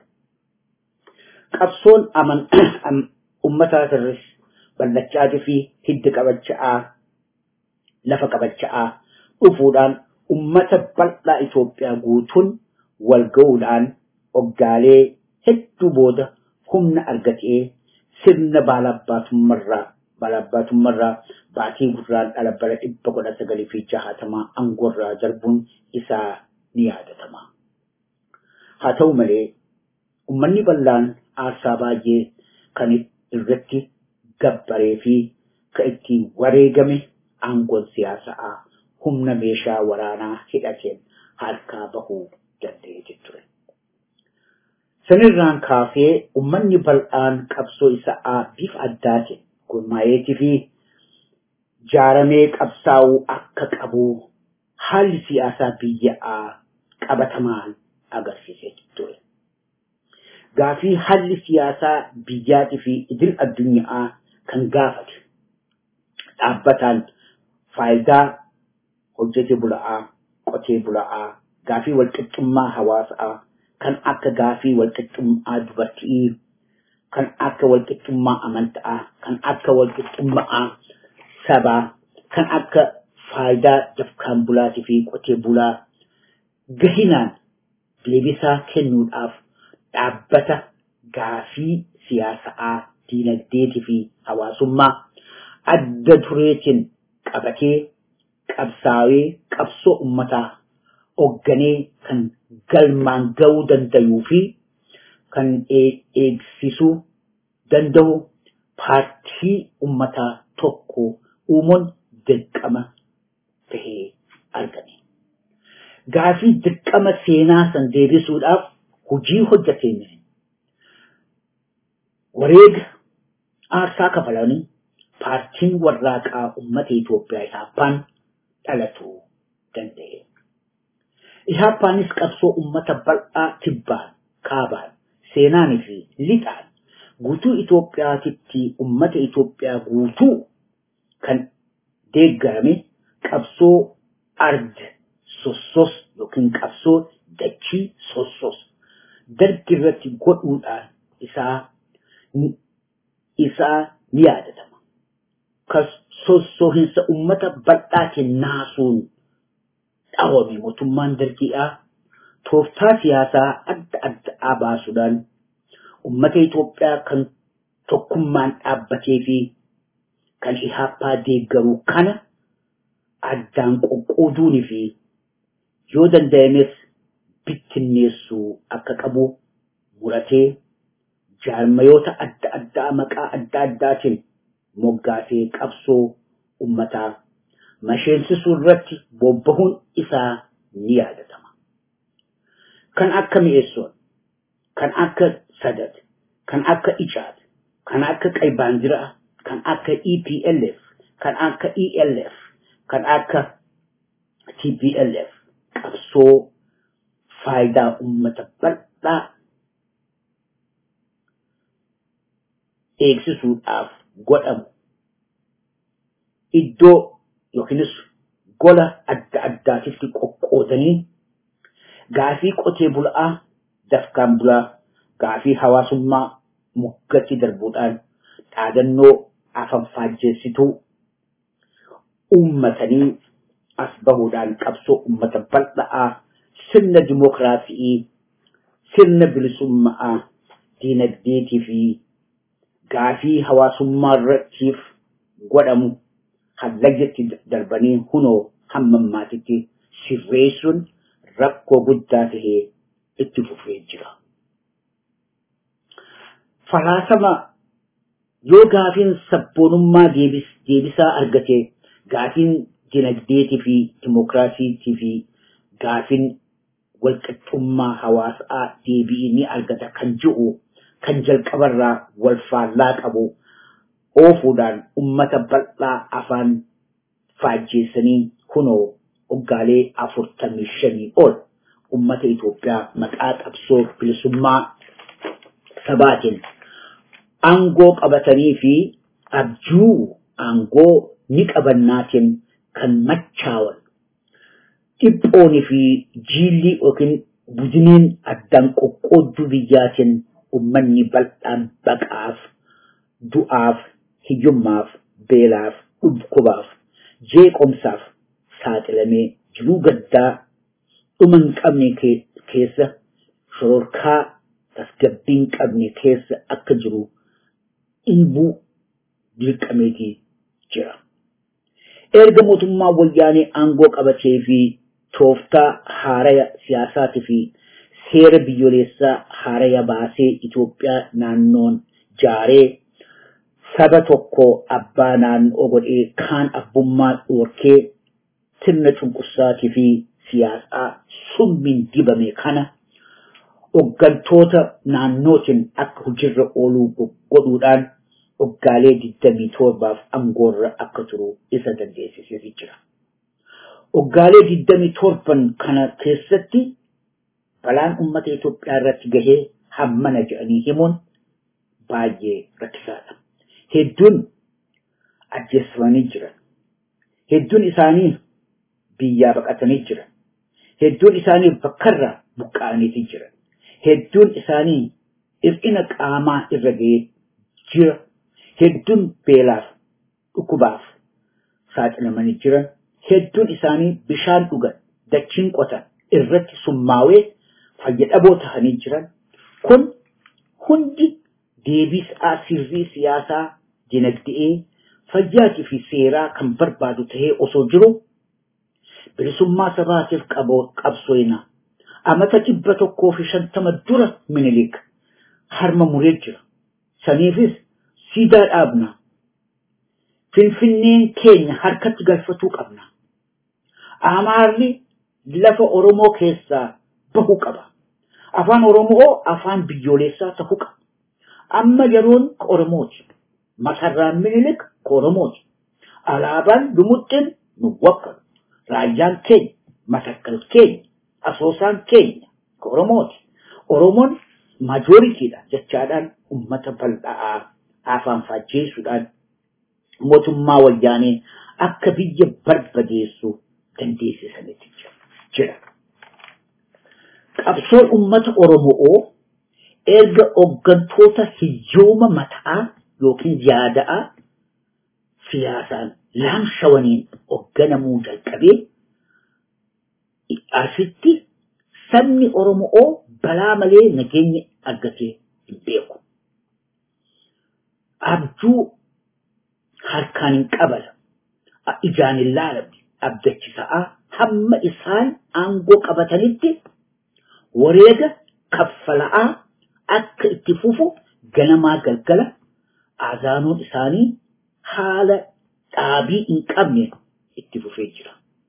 Qabsoon aman ummataa irratti ballachaatii fi hidda qabachaa lafa qabachaa dhufuudhaan ummata bal'aa Itoophiyaa guutuun wal ga'uudhaan oggaalee hedduu booda humna argatee sirna baalabbaatummarraa baalabbaatummarraa baatii gurraan dhala bara dhibba kudha sagalii fi jahaatamaa angorraa darbuun isaa ni yaadatama. Haa ta'u malee ummanni bal'aan aarsaa baay'ee kan irratti gabbaree fi kan itti wareegame aangoon siyaasaa humna meeshaa waraanaa hidhateen harkaa bahuu danda'ee ture. Sanirraan kaasee ummanni bal'aan qabsoo isaa bifa addaatiin gurmaayeetii fi jaaramee qabsaa'uu akka qabu haalli siyaasaa biyyaa qabatamaan agarsiisee ture. Gaafii haalli siyaasaa biyyaatii fi idil addunyaa kan gaafate dhaabbataan faayidaa hojjete bula'aa qotee bula'aa gaafii walqixxummaa hawaasaa kan akka gaafii walqixxummaa dubartii kan akka walqixxummaa amantaa kan akka walqixxummaa sabaa kan akka faayidaa dafkaan bulaatii fi qotee bulaa gahinaan deebisaa kennuudhaaf dhaabbata gaafii siyaasaa diinagdeetii fi hawaasummaa adda dureetiin qabatee qabsaawee qabsoo ummataa ogganee kan galmaan ga'uu danda'uu fi kan eegsisuu danda'u paartii ummataa tokko uumuun dirqama ta'ee argame. Gaafii dirqama seenaa san deebisuudhaaf hojii hojjetame. Wareega aarsaa kafalanii paartiin warraaqaa ummata Itoophiyaa Ihaappaan dhalatuu danda'e. Ihaappaanis qabsoo ummata bal'aa tibbaan, kaabaan, seenaanii fi lixaan guutuu Itoophiyaatitti ummata Itoophiyaa guutuu kan deeggarame qabsoo ard sossos yookiin qabsoo dachii sossos dargi irratti godhuudhaan isaa isaa ni yaadatama. Kas sossohinsa ummata bal'aatiin naasuun dhawame mootummaan dargiidhaa tooftaa siyaasaa adda addaa baasuudhaan ummata Itoophiyaa kan tokkummaan dhaabbatee fi kan Ihaappaa deeggaru kana addaan qoqqooduunii fi yoo danda'ames bittinneessuu akka qabu muratee jaarmayoota adda addaa maqaa adda addaatiin moggaasee qabsoo ummataa masheensisuu irratti bobbahuun isaa ni yaadatama. Kan akka mi'eessoon, kan akka sadat, kan akka icaat, kan akka qaybaandiraa, kan akka E P L F, kan akka E L F, kan akka T P L F qabsoo faayidaa ummata bal'aa eegsisuudhaaf godhamu iddoo yookiinis gola adda addaatitti qoqqoodanii gaafii qotee bulaa dafkaan bulaa gaafii hawaasummaa muggatti darbuudhaan dhaadannoo afaan faajjeessituu uummatanii as bahuudhaan qabsoo ummata bal'aa sirna dimookiraasii sirna bilisummaa diinagdeetii fi gaafii hawaasummaa irrattiif godhamu hallaggetti darbanii hunoo hammammaatitti sirreessuun rakkoo guddaa tahee itti fufee jira. Falaasama yoo gaafiin sabboonummaa deebisaa argate gaafiin dinagdeetii fi dimookiraasiitii fi gaafiin walqixxummaa hawaasaa deebii ni argata kan jiru kan jalqabarraa wal faallaa qabu oofuudhaan ummata bal'aa afaan faajjeessanii hunoo oggaalee afurtamii shanii ol ummata Itoophiyaa maqaa qabsoo bilisummaa sabaatiin aangoo qabatanii fi abjuu aangoo ni qabannaatiin kan machaawan dhiphoonii fi jiilli yookiin budiniin addaan qoqqoodduu biyyaatiin ummanni bal'aan baqaaf du'aaf hiyyummaaf beelaaf dhukkubaaf jeequmsaaf saaxilamee jiruu gaddaa dhuma hin qabne keessa shororkaa tasgabbii hin qabne keessa akka jiru dhiibuu dirqameetii jira. Erga mootummaa wayyaanee aangoo qabatee fi tooftaa haaraya siyaasaatii fi seera biyyoolessaa haaraya baasee Itoophiyaa naannoon jaaree saba tokko abbaa naannoo godhee kaan abbummaa dhoorkee sirna cunqursaatii fi siyaasaa summiin dibame kana hoggantoota naannootiin akka hojiirra ooluu godhuudhaan hoggaalee digdamii torbaaf aangoorra akka turu isa dandeessisee jira. Hoggaalee digdamii torban kana keessatti balaan uummata Itoophiyaa irratti gahee hammana jedhanii himuun baay'ee rakkisaadha. Hedduun ajjeessamanii jiran. Hedduun isaanii biyyaa baqatanii jiran. Hedduun isaanii bakkarraa buqqa'anii jiran. Hedduun isaanii hir'ina qaamaa irra gahee jira. Hedduun beelaaf dhukkubaaf saaxilamanii jiran. Hedduun isaanii bishaan dhugan dachiin qotan irratti summaawee fayyadhaboo tahanii jiran. Kun hundi deebisaa sirrii siyaasaa dinagdee fayyaatii fi seeraa kan barbaadu tahee osoo jiru bilisummaa sabaatiif qabsooyna amata dhibba tokkoo fi shantama dura Minilik harma muree jira. Saniifis siidaa dhaabna. Finfinneen keenya harkatti galfachuu qabna. Amaarri lafa Oromoo keessaa bahuu qaba. Afaan Oromoo afaan biyyoolessaa ta'uu qaba. Amma yeroon Oromooti. Masarraan Minilik Oromooti. Alaabaan Lumuxxin nu wakkalu. Raayyaan keenya, Matakkal keenya, Asoosaan keenya Oromooti. Oromoon majooritiidha jechaadhaan ummata bal'aa afaan faajjeessuudhaan mootummaa wayyaanee akka biyya barbadeessu dandeessisanitti jira. Qabsoon ummata Oromoo erga hooggantoota hiyyooma mataa yookiin yaada'a siyaasaan laamshawaniin hoogganamuu jalqabee asitti sabni Oromoo balaa malee nageenya argatee hin beeku. Abjuu harkaan hin qabala. Ijaan hin laalamne abdachisaa hamma isaan aangoo qabatanitti wareega kaffala'aa akka itti fufu ganamaa galgala azaanoon isaanii haala dhaabii hin qabne itti fufee jira.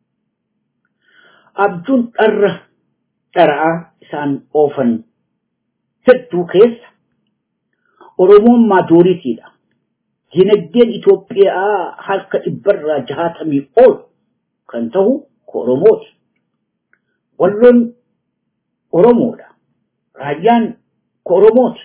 Abjuun dharra dharaa isaan oofan hedduu keessa Oromoon majooritiidha. Dinagdeen Itoophiyaa harka dhibbarraa jahatamii ol kan ta'u Oromooti. Walloon Oromoodha. Raayyaan Oromooti.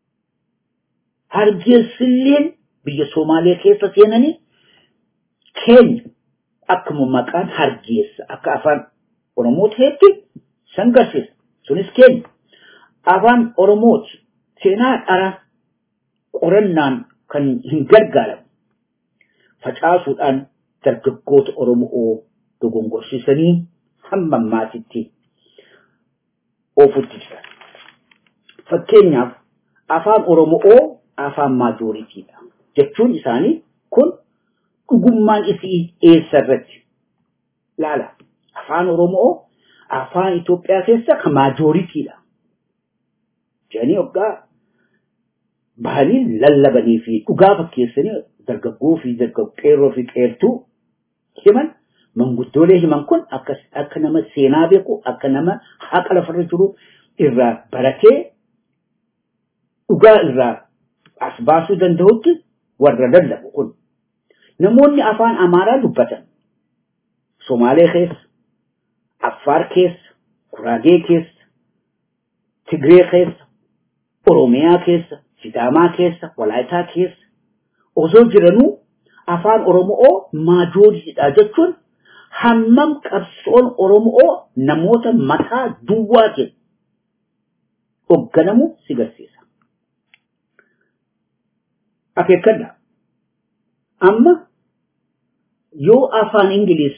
Hargeysilleen biyya Somaalee keessa seenanii keenya akkuma maqaan Hargeysa akka afaan Oromoo ta'etti sangarsiisa. Sunis keenya afaan Oromooti. Seenaa dhara qorannaan kan hin gargaaramu facaasuudhaan dargaggoota Oromoo dogongorsiisanii hamma ammaatitti oofutti jiran. Fakkeenyaaf afaan Oromoo afaan majooritiidha jechuun isaanii kun dhugummaan isii eessa irratti laala. Afaan Oromoo afaan Itoophiyaa keessa kan majooritiidha. Jedhanii hoggaa bahanii lallabanii fi dhugaa fakkeessanii dargaggoo fi dargaggeerroo fi qeertuu himan manguddoolee himan kun akka nama seenaa beeku akka nama haqa lafarra jiru irraa baratee dhugaa irraa as baasuu danda'utti warra lallabu kun namoonni afaan Amaaraa dubbatan Somaalee keessa, Affaar keessa, Guraagee keessa, Tigree keessa, Oromiyaa keessa, Sidaamaa keessa, Walaayitaa keessa osoo jiranuu afaan Oromoo majooritiidha jechuun hammam qabsoon Oromoo namoota mataa duwwaatiin hoogganamu si garsiisa. Akeekkadha. Amma yoo afaan Ingiliis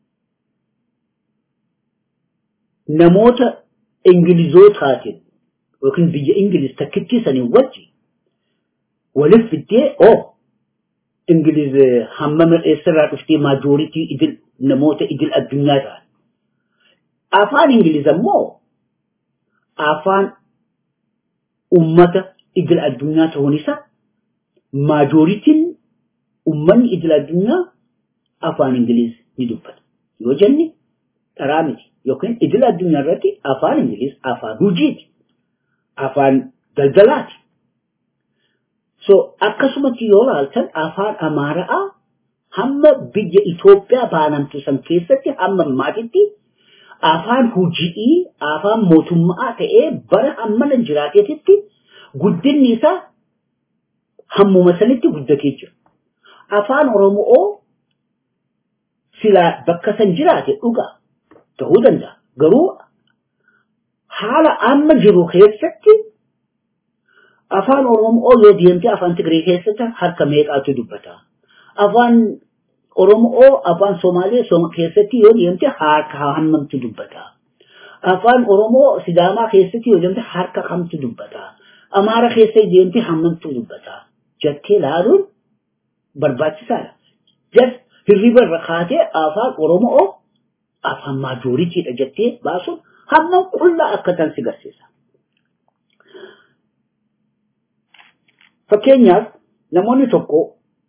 namoota Ingilizootaatiin yookiin biyya Ingiliis takkitti sanii wajji waliif fiddee oo Ingiliz hammam eessarraa dhuftee majooritii idil namoota idil addunyaa ta'an. Afaan Ingiliz ammoo afaan ummata idil addunyaa ta'uun isaa majooritiin ummanni idil addunyaa afaan Ingiliz ni dubbata. Yoo jenni dharaa miti yookiin idil addunyaa irratti afaan Ingiliz afaan hojiiti. Afaan daldalaati. So akkasumatti yoo ilaaltan afaan Amaaraa hamma biyya Itoophiyaa baanamtu san keessatti hamma maatitti afaan hojii afaan mootummaa ta'ee bara hammana jiraateetitti guddinni isaa hammuma sanitti guddatee jira. Afaan Oromoo sila bakka san jiraate dhugaa ta'uu danda'a. Garuu haala amma jiru keessatti afaan Oromoo yoo deemte afaan Tigree keessatti harka meeqaatu dubbata. Afaan Oromoo afaan Somaalee keessatti yoo deemte harka hammamtu dubbata. Afaan Oromoo Sidaamaa keessatti yoo deemte harka kamtu dubbata. Amaara keessatti deemte hammamtu dubbata. Jettee laaluun barbaachisaadha. Jas hirriba irra kaatee afaan Oromoo afaan majooritiidha jettee baasuun hammam qullaa akka tan si garsiisa. Fakkeenyaaf namoonni tokko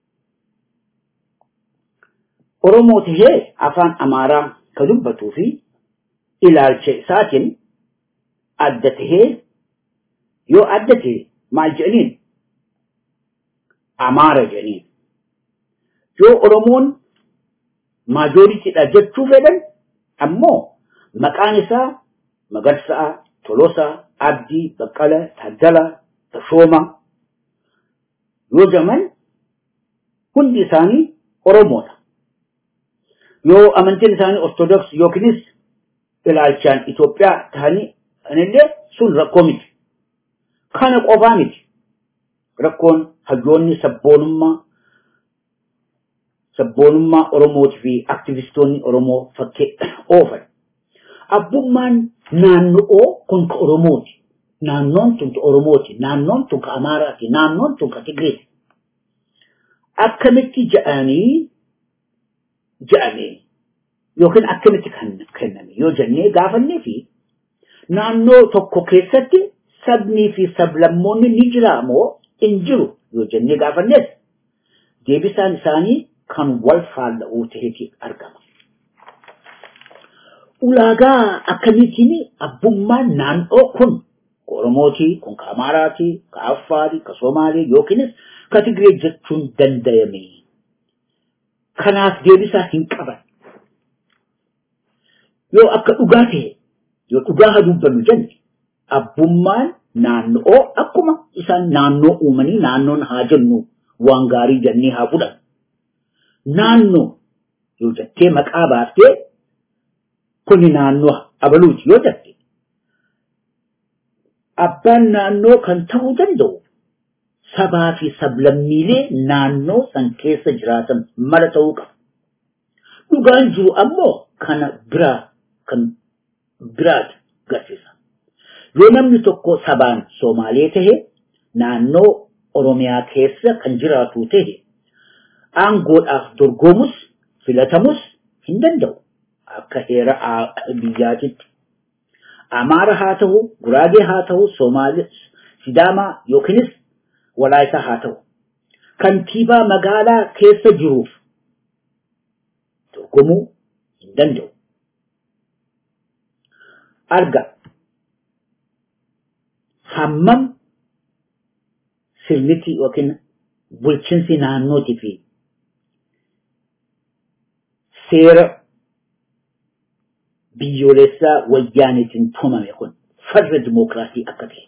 Oromoo tahee afaan Amaaraa ka dubbatuu fi ilaalcha isaatiin adda tahee yoo adda ta'e maal jedhaniin Amaara jedhaniin yoo Oromoon maajoritiidha jechuu fedhan ammoo maqaan isaa Magarsaa, Tolosaa, Abdii, Baqqala, Taaddala, Tashooma yoo jaman hundi isaanii Oromoodha. Yoo amantiin isaanii Ortodoks yookiinis ilaalchaan Itoophiyaa ta'anii anillee sun rakkoo miti. Kana qofaa miti. Rakkoon hayyoonni sabboonummaa sabboonummaa Oromooti fi aktivistoonni Oromoo fakkee oofan. Abbummaan naannoo kun ka Oromooti. Naannoon tun ka Oromooti. Naannoon tun ka Amaaraati. Naannoon tun ka Tigreeti. Akkamitti jedhanii jedhamee yookiin akkamitti kenname yoo jennee gaafannee fi naannoo tokko keessatti sabnii fi sablammoonni ni jira moo hin jiru yoo jennee gaafannees deebisaan isaanii kan wal faalla'uu ta'eeti argama. Ulaagaa akkamitiin abbummaan naannoo kun Oromooti, kun ka Amaaraati, ka Affaari, ka Somaalee yookiinis ka Tigree jechuun danda'ame. Kanaaf deebisaa hin qaban. Yoo akka dhugaa ta'e, yoo dhugaa haa dubbannu jenne, abbummaan naannoo akkuma isaan naannoo uumanii naannoon haa jennu waan gaarii jennee haa fudhannu. Naannoo yoo jettee maqaa baaftee kuni naannoo abaluuti yoo jette abbaan naannoo kan ta'uu danda'u sabaa fi sablammiilee naannoo san keessa jiraatan mala ta'uu qaba. Dhugaan jiru ammoo kana biraa kan biraati garsiisa. Yoo namni tokko sabaan Somaalee tahe naannoo Oromiyaa keessa kan jiraatu tahe aangoodhaaf dorgomus filatamus hin danda'u. Akka heera biyyaatitti. Amaara haa ta'u, Guraagee haa ta'u, Somaalee, Sidaamaa yookiinis Walaayitaa haa ta'u. Kantiibaa magaalaa keessa jiruuf dorgomuu hin danda'u. Arga hammam sirniti yookiin bulchiinsi naannootii fi seera biyyoolessaa wayyaaniitiin tumame kun farra dimookiraasii akka ta'e.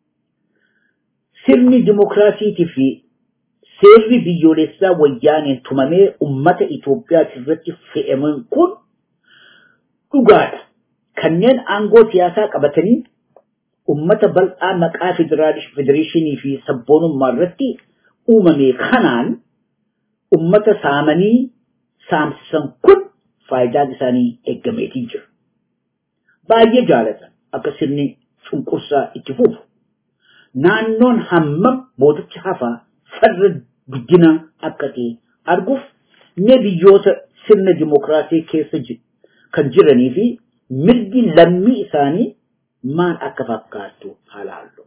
Sirni dimookiraasiitii fi seerri biyyoolessaa wayyaaniin tumamee ummata Itoophiyaa irratti fe'aman kun dhugaadha. Kanneen aangoo siyaasaa qabatanii ummata bal'aa maqaa federeeshinii fi sabboonummaa irratti uumame kanaan ummata saamanii saamsisan kun faayidaan isaanii eeggameetii jira. Baay'ee jaalatan akka sirni cunqursaa itti fufu. Naannoon hammam mootichi hafaa farra guddina akka ta'e arguuf mee biyyoota sirna dimookiraasii keessa kan jiranii fi mirgi lammii isaanii maal akka fakkaatu halaallu.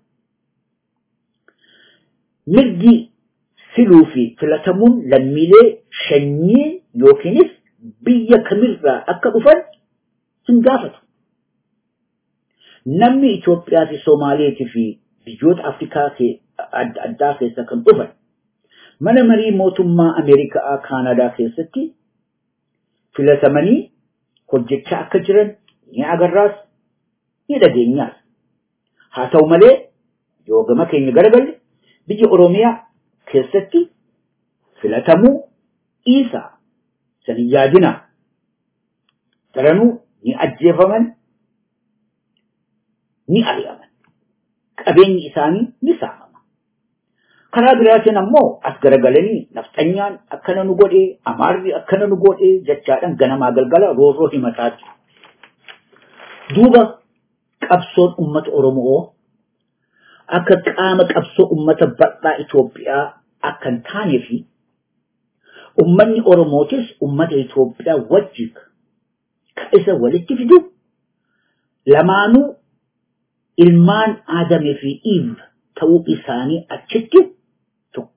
Mirgi filuu fi filatamuun lammiilee shanyii yookiinis biyya kamirraa akka dhufan hin gaafatu. Namni Itoophiyaa fi Somaaleetii fi biyyoota Afrikaa adda addaa keessa kan dhufan mana marii mootummaa Ameerikaa Kaanadaa keessatti filatamanii hojjechaa akka jiran ni agarraas ni dhageenyaas. Haa ta'u malee yoo gama keenya garagalle biyya Oromiyaa keessatti filatamuu isaa sani yaadina taranuu ni ajjeefaman ni ari'aman qabeenyi isaanii ni saamama. Karaa biraatiin ammoo as garagalanii nafxanyaan akkana nu godhee Amaarri akkana nu godhee jechaadhaan ganamaa galgala roorroo himataa jiru. Duuba qabsoon ummata Oromoo akka qaama qabsoo ummata bal'aa Itoophiyaa akka hin taanee fi ummanni Oromootis ummata Itoophiyaa wajjin ka isa walitti fidu lamaanuu ilmaan Aadamee fi Iiv ta'uu isaanii achitti tokko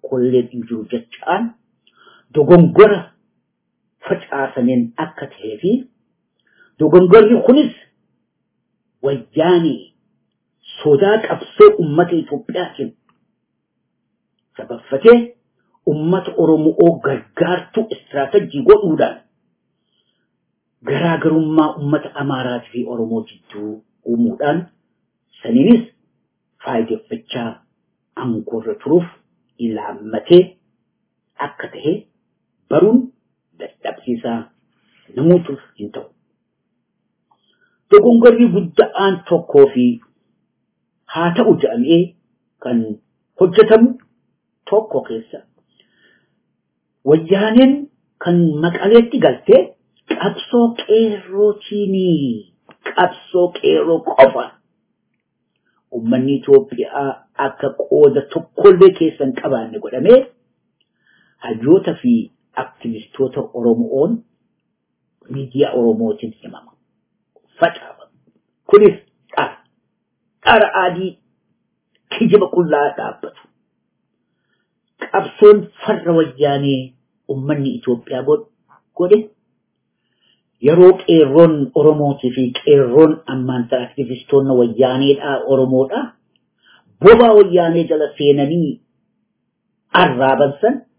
tokkollee hin jiru jechaan dogongora facaasameen akka ta'ee fi dogongorri kunis wayyaanii sodaa qabsoo ummata Itoophiyaatiin sababfatee ummata Oromoo gargaartuu istiraatejii godhuudhaan garaagarummaa ummata Amaaraa fi Oromoo jidduu uumuudhaan saniinis faayideffachaa aangoorra turuuf ilaammatee akka ta'e baruun dadhabsiisaa namuutuuf hin ta'u. Dogongorri guddaan tokkoo fi haa ta'u jedhamee kan hojjetamu tokko keessa wayyaaneen kan Maqaleetti galtee qabsoo qeerrootiinii qabsoo qeerroo qofa ummanni Itoophiyaa akka qooda tokkollee keessan qabaanne godhamee hayyoota fi aktivistoota Oromoon miidiyaa Oromootiin himama. Facaafama. Kunis qara. Qara adii kijiba qullaa dhaabbatu. Qabsoon farra wayyaanee ummanni Itoophiyaa godhe yeroo qeerroon Oromootii fi qeerroon ammaantaa aktivistoonni wayyaaneedhaa Oromoodhaa bobaa wayyaanee jala seenanii arraabansan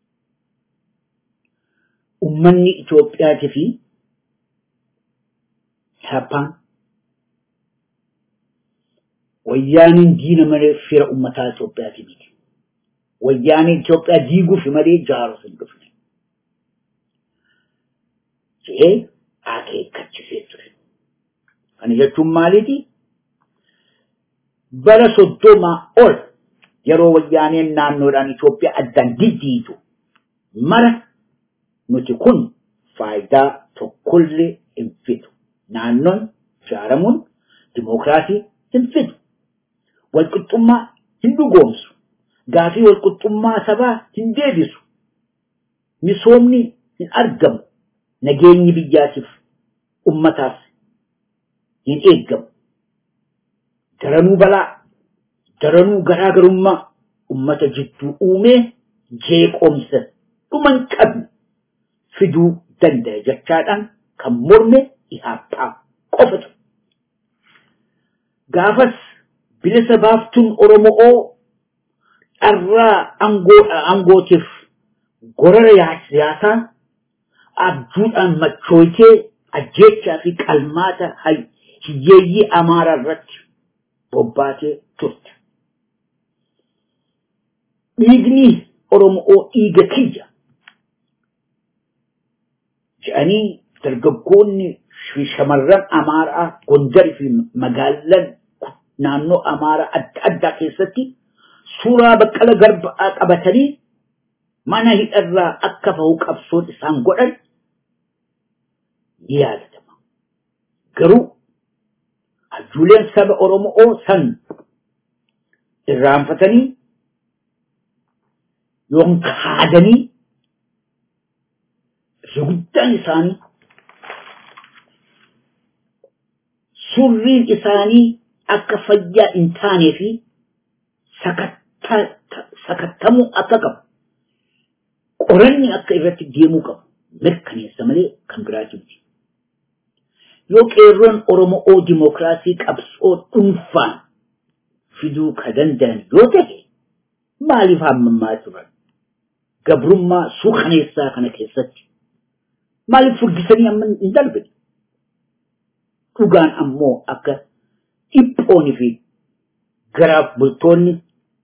ummanni Itoophiyaatii fi Jaapaan wayyaaniin diina malee fira ummataa Itoophiyaatii miti. Wayyaaniin Itoophiyaa diiguuf malee jaaruuf hin dhufne. Jee akeekkachisee ture. Kana jechuun maaliiti? Bara soddomaa ol yeroo wayyaaneen naannoodhaan Itoophiyaa addaan diddiitu mara nuti kun faayidaa tokkollee hin fidu. Naannoon ijaaramuun dimookiraasii hin fidu. Walqixxummaa hin dhugoomsu. Gaafii walqixxummaa sabaa hin deebisu. Misoomni hin argamu. Nageenyi biyyaatiif ummataaf hin eeggamu. Daranuu balaa, daranuu garaagarummaa ummata jidduu uumee jeeqomsa dhuman qabne fiduu danda'a jechaadhaan kan morme Ihaappaa qofatu. Gaafas bilisa baaftuun Oromoo dharraa angootiif gorara siyaasaa abjuudhaan machooytee ajjeechaa fi qalmaata hiyyeeyyii Amaaraa irratti bobbaatee turte. Dhiigni Oromoo dhiiga kiyya jedhanii dargaggoonni fi shamarran Amaaraa Gondarii fi magaalaan naannoo Amaaraa adda addaa keessatti suuraa Baqqala Garbaa qabatanii mana hidharraa akka bahu qabsoon isaan godhan ni yaadatama. Garuu hajuuleen saba Oromoo san irraanfatanii yoon kaadanii guddaan isaanii surriin isaanii akka fayyaa hin taanee fi sakattamuu akka qabu qoranni akka irratti deemuu qabu mirkaneessa malee kan biraati miti. Yoo qeerroon Oromoo dimookiraasii qabsoo dhuunfaan fiduu ka danda'an yoo ta'e maaliif hammammaa turan? Gabrummaa suukaneessaa kana keessatti maaliif furdisanii amma hin darbine? Dhugaan ammoo akka dhiphoonii fi garaaf bultoonni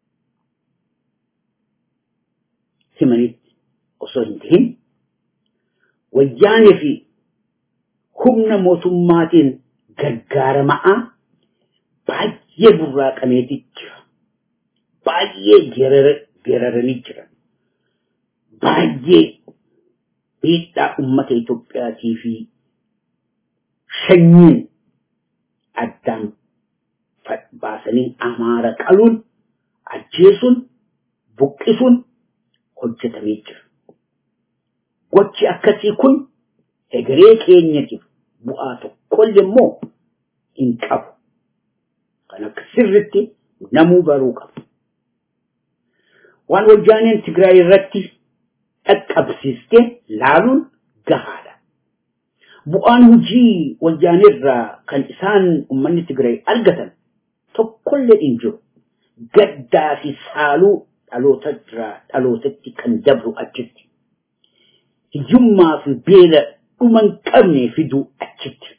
himanitti osoo hin ta'in wayyaanee fi humna mootummaatiin gargaaramaa baay'ee burraaqameetii jira. Baay'ee geeraranii jiran. Baay'ee miidhaa uummata Itoophiyaatii fi sanyiin addaan baasanii Amaara qaluun, ajjeesuun, buqqisuun hojjetamee jira. Gochi akkasii kun egeree keenyatiif bu'aa tokkollee immoo hin qabu. Kan akka sirritti namuu baruu qabu. waan wajjaaneen Tigraay irratti dhaqqabsiiste laaluun gahaadha. Bu'aan hojii wajjaanirraa kan isaan ummanni Tigraay argatan tokkollee hin jiru. Gaddaa fi saaluu dhalootarraa dhalootatti kan dabru achitti. Hiyyummaa fi beela dhuma hin qabne fiduu achitti.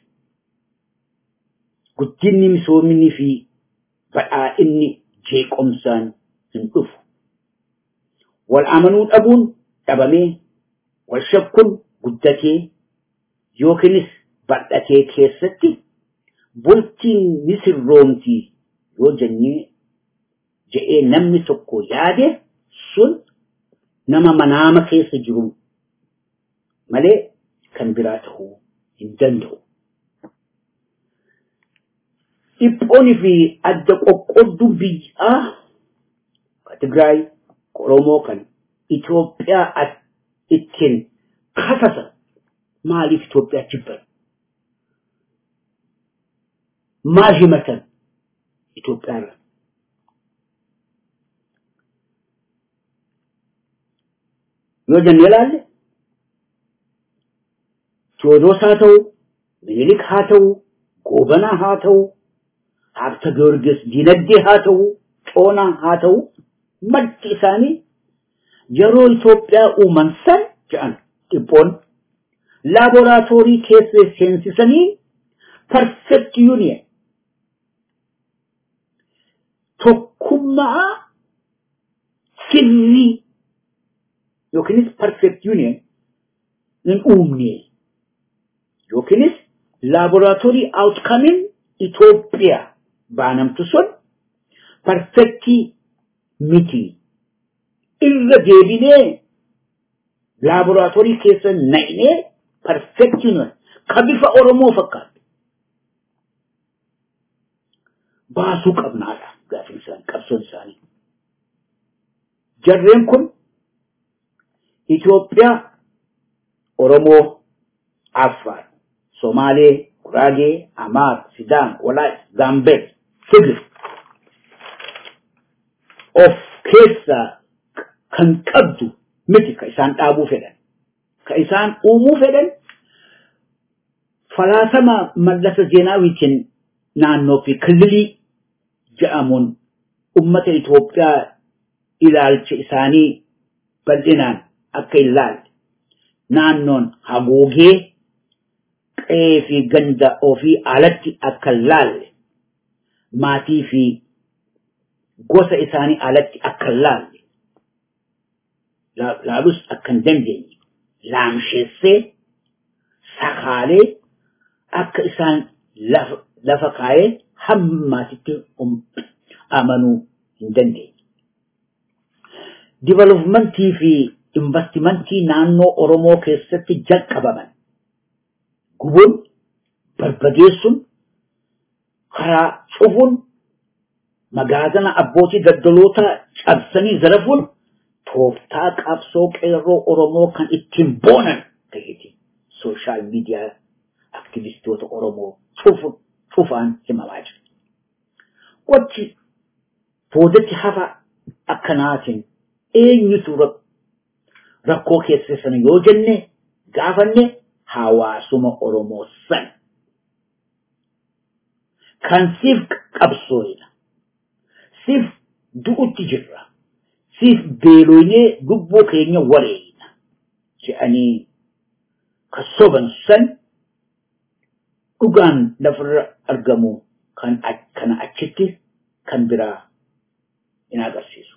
Guddinni misoominii fi badhaadhinni jeequmsaan hin dhufu. Wal amanuu dhabuun dhabamee wal shakkuun guddatee yookiinis bal'atee keessatti bultiin ni sirroomti yoo jennee je'ee namni tokko yaade sun nama manaama keessa jiru malee kan biraa ta'uu hin danda'u. Dhiphoonni fi adda qoqqoodduun biyyaa Tigraay Oromoo kan Itoophiyaa ittiin kasasan maaliif Itoophiyaa jibban? Maal himatan Itoophiyaarra? Yoo jennee ilaalle Tewoodiroos haa ta'u, Minilik haa ta'u, Goobanaa haa ta'u, Habte Giyoorgis Diinagdee haa ta'u, Xoonaa haa ta'u, maddi isaanii yeroo Itoophiyaa uuman san jedhan dhiphoon laaboraatoorii keessa seensisanii perfect union tokkummaa sirrii yookiinis perfect union hin uumne yookiinis laaboraatoorii outcoming Itoophiyaa baanamtu sun perfectii miti. Irra deebinee laaboraatoorii keessa naqnee perfect union ka bifa Oromoo fakkaatu baasuu qabnaadha gaafin isaanii qabsoon isaanii. Jarreen kun Itoophiyaa, Oromoo, Affaar, Somaalee, Guraagee, Amaar, Sidaam, Walaay, Gaambeel, Tigir of keessaa kan qabdu miti ka isaan dhaabuu fedhan. Ka isaan uumuu fedhan falaasama Mallasa Zeenaawiitiin naannoo fi killilii jedhamuun ummata Itoophiyaa ilaalcha isaanii bal'inaan akka ilaalle naannoon haguugee qe'ee fi ganda ofii alatti akka laalle maatii fi gosa isaanii alatti akka laalle laalus akka hin dandeenye laamsheessee sakaalee akka isaan lafa kaayee hammaatitti amanuu hin dandeenye. Developmentii fi investimentii naannoo Oromoo keessatti jalqabaman gubuun barbadeessuun karaa cufuun magaazana abbootii daldaloota cabsanii zarafuun tooftaa qabsoo qeerroo Oromoo kan ittiin boonan ta'eeti. Sooshaal miidiyaa aktivistoota Oromoo cufu cufaan himamaa jira. Wachi boodatti hafa akkanaatiin eenyutu rakkoo keessan yoo jenne gaafanne hawaasuma Oromoo san kan siif qabsooyina siif du'utti jirra siif beelooynee lubbuu keenya wareeyna jedhanii kasoban san dhugaan lafarra argamu kan kana achitti kan biraa hin agarsiisu.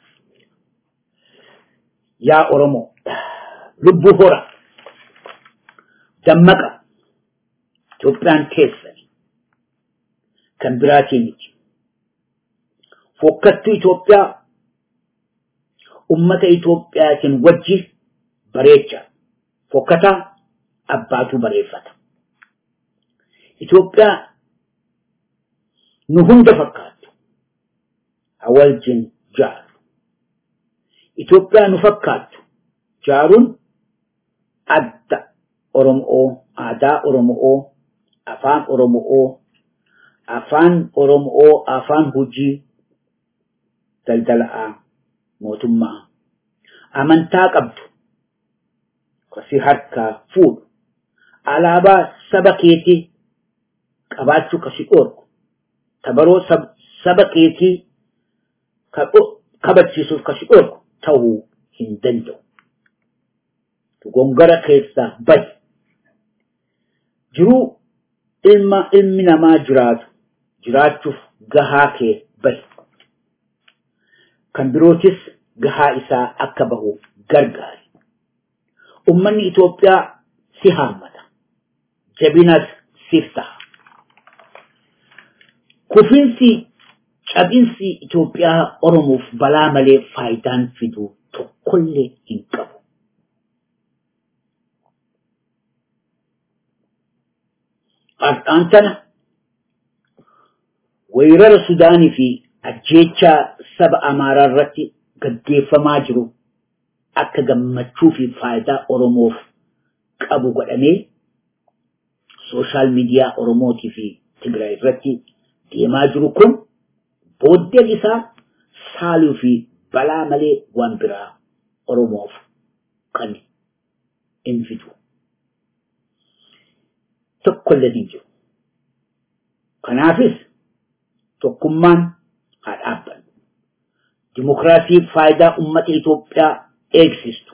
Yaa Oromoo lubbuu hora dammaqa Itoophiyaan keessani kan biraatii miti. Fokkattuu Itoophiyaa ummata Itoophiyaatiin wajji bareecha fokkataa abbaatu bareeffata. Itoophiyaa nu hunda fakkaatu hawaljin jaaru. Itoophiyaa nu fakkaatu jaaruun adda Oromoo, aadaa Oromoo, afaan Oromoo, afaan Oromoo, afaan hojii daldalaa mootummaa amantaa qabdu kasi harka fuudhu alaabaa saba keetii qabaachuu kasi dhorku tabaroo saba keetii kabachiisuuf kasi dhorku ta'uu hin danda'u. Gongara keessa bahi jiruu ilma ilmi namaa jiraatu jiraachuuf gahaa kee bahi kan birootis gahaa isaa akka bahu gargaari. Ummanni Itoophiyaa si haamata jabinas siif ta'a. Kufiinsi cabinsi Itoophiyaa Oromoof balaa malee faayidaan fidu tokkollee hin qabu. Antana weerara Sudaanii fi ajjeechaa saba Amaaraa irratti gaggeeffamaa jiru akka gammachuu fi faayidaa Oromoof qabu godhamee sooshaal miidiyaa Oromootii fi Tigraay irratti deemaa jiru kun booddeen isaa saaluu fi balaa malee waan biraa Oromoof kan hin fidu. Tokkollee hin jiru. Kanaafis tokkummaan haa dhaabbannu. Dimokiraasii faayidaa uummata Itoophiyaa eegsistu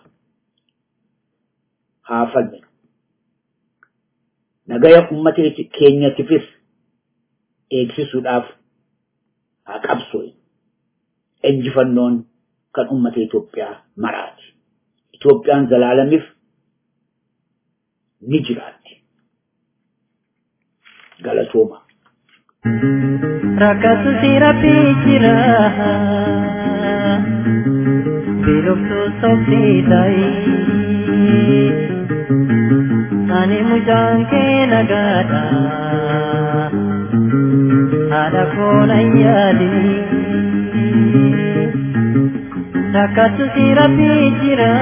haa falminu. Nagaya uummata keenyatiifis eegsisuudhaaf haa qabsoo'inu. Injifannoon kan uummata Itoophiyaa maraati. Itoophiyaan zalaalamiif ni jiraatti. Galatoma. Rakatu sirapi jira biloftu soksidai ani mujanke nagada ada kona yadi rakatu sirapi jira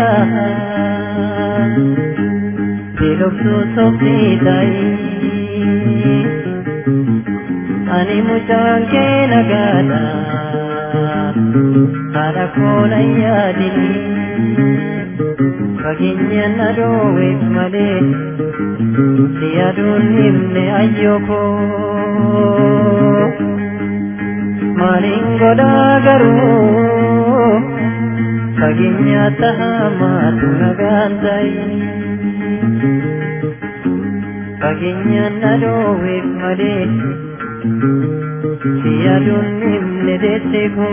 biloftu soksidai ani mujanke nagada ada kona yadi baginya nadowe male tiadun himne ayoko maringo dagaru baginya tahama tunagandai baginya nadowe male tiadun himne deseko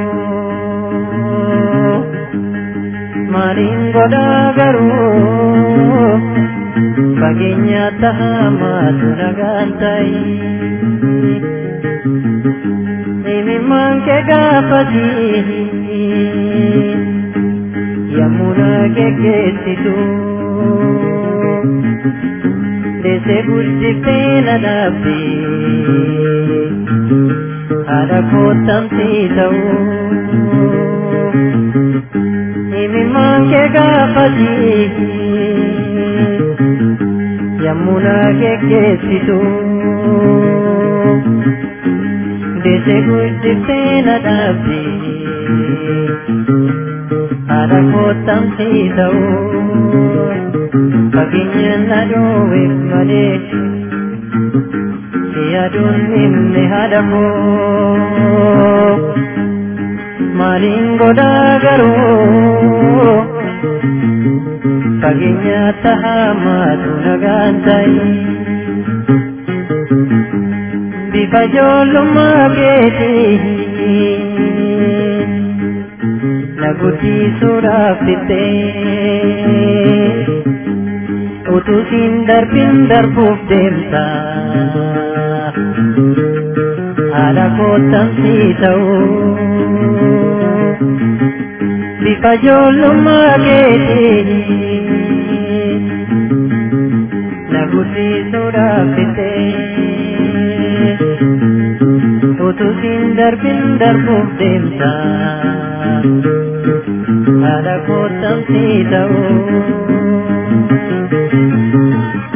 maringo dagaru baginya tahama tunagantai ini mangke gapati yamuna kekesitu dese gurti pena nabi ada kotam titau ini mangke gapati yamuna kekesitu dese gurti pena nabi ada kotam titau baginya nadowe male tiadun himne hadako maringo dagaru baginya tahama tunagantai bifajoluma keti naguti surafite utu sindar pindar bufdemta ada kotam sitau bifajoluma keti naguti surafite utu sindar pindar bufdemta ada kotam sitau